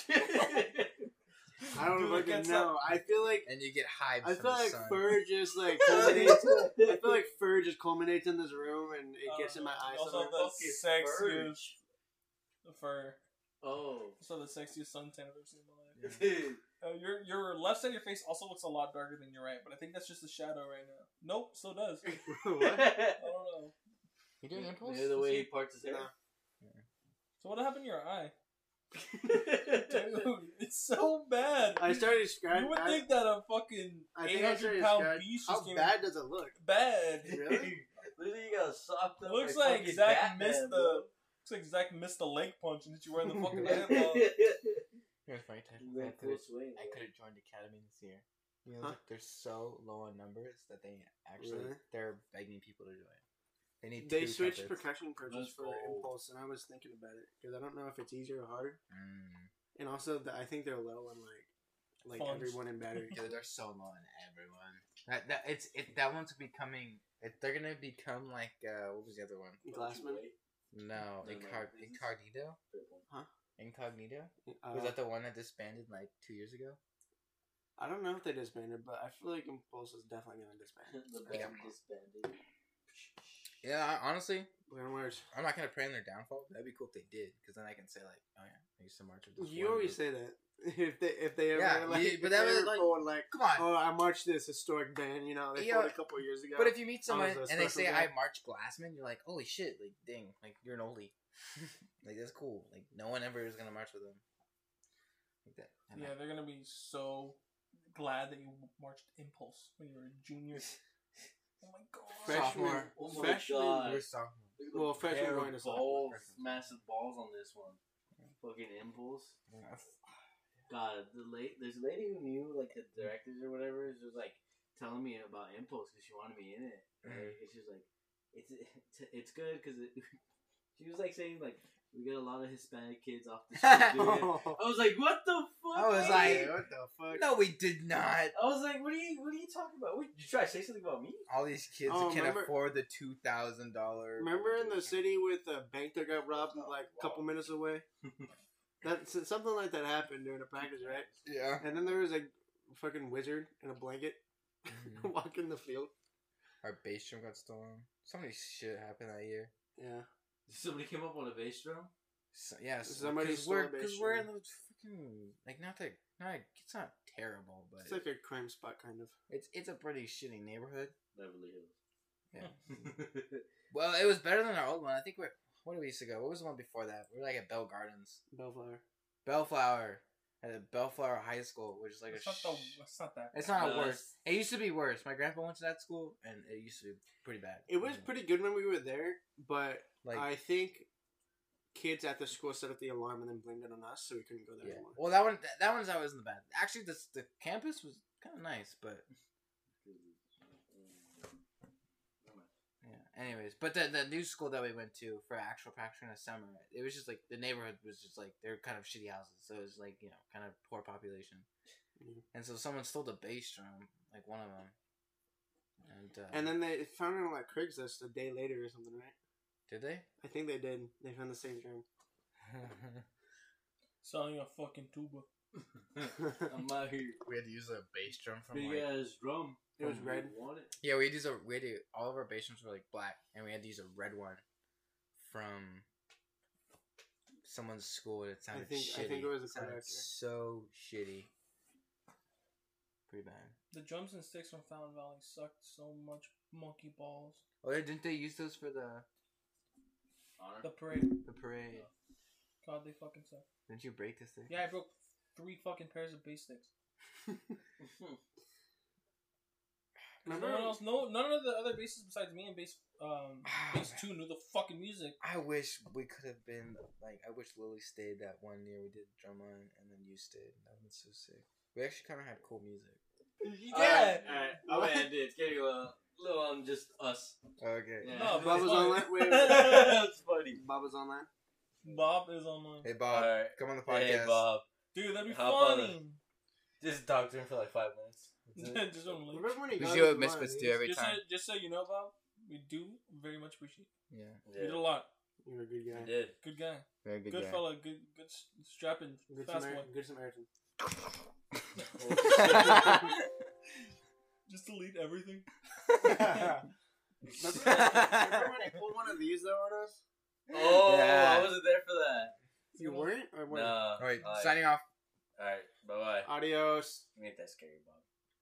I don't Dude, fucking against know. I feel like And you get hives I from feel the like sun. fur just like culminates. I feel like fur just culminates in this room, and it gets in my eyes. Also, somewhere. the Fucking sexiest the fur. Oh. Also, the sexiest suntan I've ever seen in my life. Dude. Uh, your your left side of your face also looks a lot darker than your right, but I think that's just a shadow right now. Nope, still does. I What? don't know. You doing impulse? Maybe the way he parts his hair. So what happened to your eye? Dude, it's so bad. I started scratching. You would I, think that a fucking I eight think I hundred started pound scratch- beast How just came bad does it look? bad. Really? Literally, you got socked It up. looks like like fucking Zach Batman, missed bro. the Looks like Zach missed the leg punch and you wearing the fucking headband. Here's funny time. You're I in could full have swing, I bro. could have joined Academy this year. You know, Huh? like, they're so low on numbers that they actually Really? they're begging people to join. They need. They two switched trumpets. percussion purchase Let's for go. Impulse, and I was thinking about it because I don't know if it's easier or harder. Mm. And also, the, I think they're low on like like Funds. everyone in battery. Dude, they're so low on everyone. That that it's it that one's becoming. It, they're gonna become like uh what was the other one? Glassman. No, No, Incog- no. Incognito. Huh? Incognito. Uh, Was that the one that disbanded like two years ago? I don't know if they disbanded, but I feel like Impulse is definitely gonna disband. The Yeah. band disbanded. Yeah, I, honestly, Learn words. I'm not gonna pray on their downfall. That'd be cool if they did, because then I can say like, oh yeah, I used to march with this. You one always group. say that. If they if they ever Yeah, like, you- if but they that was ever like- forward, like Come on. oh I marched this historic band, you know, they Yeah. fought a couple of years ago. But if you meet someone I was a and they special say guy. I march Glassman, you're like, holy shit, like dang, like you're an oldie. Like that's cool. Like no one ever is gonna march with them. Like that. And Yeah, they're gonna be so glad that you marched Impulse when you were a junior. Oh my god. Freshman, Sophomore. Oh my freshman, God. I, we're sophomore. Look at the Well, freshman pair of going to sophomore. balls, massive balls on this one. Fucking Impulse. God, the late there's a lady who knew like the directors or whatever. She was like telling me about Impulse because she wanted me in it. Right? And she was like, "It's it's, it's good because it." She was like saying like we get a lot of Hispanic kids off the street doing it. I was like, "What the fuck?" I was lady?" like, what the fuck? No, we did not. I was like, "What are you What are you talking about? What, you try to say something about me?" All these kids Oh, who can remember- afford the two thousand dollar. Remember in the city with the bank that got robbed like a couple minutes away? That something like that happened during a practice, right? Yeah. And then there was a fucking wizard in a blanket walking the field. Our bass drum got stolen. So many shit happened that year. Yeah. Somebody came up on a bass drum. So, yeah, so, Somebody because stole we're a bass because we're in drum. those fucking like not that not it's not terrible, but It's like a crime spot, kind of. it's it's a pretty shitty neighborhood. Beverly Hills. Yeah. Well, it was better than our old one. I think we're what did we used to go? What was the one before that? We were like at Bell Gardens, Bellflower. Bellflower, at Bellflower High School, which is like It's a. not, the, sh- it's not that. it's not No, worse. It used to be worse. My grandpa went to that school, and it used to be pretty bad. It was pretty good when we were there, but like I think kids at the school set up the alarm and then blamed it on us, so we couldn't go there yeah. anymore. Well, that one that, that one's that wasn't bad. Actually, the the campus was kind of nice, but yeah. Anyways, but the the new school that we went to for actual practice in the summer, it was just like the neighborhood was just like they're kind of shitty houses, so it was like you know kind of poor population, Mhm. and so someone stole the bass drum, like one of them, and uh, And then they found it on like Craigslist a day later or something, right? did they? I think they did. They found the same drum. Selling a fucking tuba. I'm out here. We had to use a bass drum from Big like ass drum. It was From red. Want it? yeah we had to use a we had to all of our bass drums were like black, and we had to use a red one from someone's school. And it sounded think- I shitty. think it was a sounded conductor. so shitty. Pretty bad. The drums and sticks from Fountain Valley sucked so much monkey balls. Oh, yeah, didn't they use those for the Honor. The parade. the parade? God, they fucking suck. Didn't you break this thing? Yeah, I broke three fucking pairs of bass sticks. Remember? No one else, no, none of the other bassists besides me and bass, um, bass two knew the fucking music. I wish we could have been like. I wish Lily stayed that one year we did drumline, and then you stayed. That would been so sick. We actually kind of had cool music. Alright, alright. I'm gonna end it. It's getting a little, little on just us. Okay. Yeah. No, Bob was fine. online. Wait, wait. That's funny. Bob was online. Bob is online. Hey Bob, Alright. come on the podcast. Hey, Bob. Dude, that'd be Hop on funny. Just talk to him for like five minutes. That's it. Just don't leave. Remember when he We got do us what online, Misfits he do every Just time. so, just so you know, Bob, we do very much appreciate it. Yeah, You did a lot. You're a good I guy. did. Good guy. very good. Good guy. fella. Good good s- strapping. Good, Fast Samar- boy. good Samaritan. Just delete everything. remember, remember when he pulled one of these though on us? Oh, Yeah. I wasn't there for that. You weren't? Or what? No. All right, Alright. signing off. Alright, bye bye. Adios. Ain't that scary, Bob.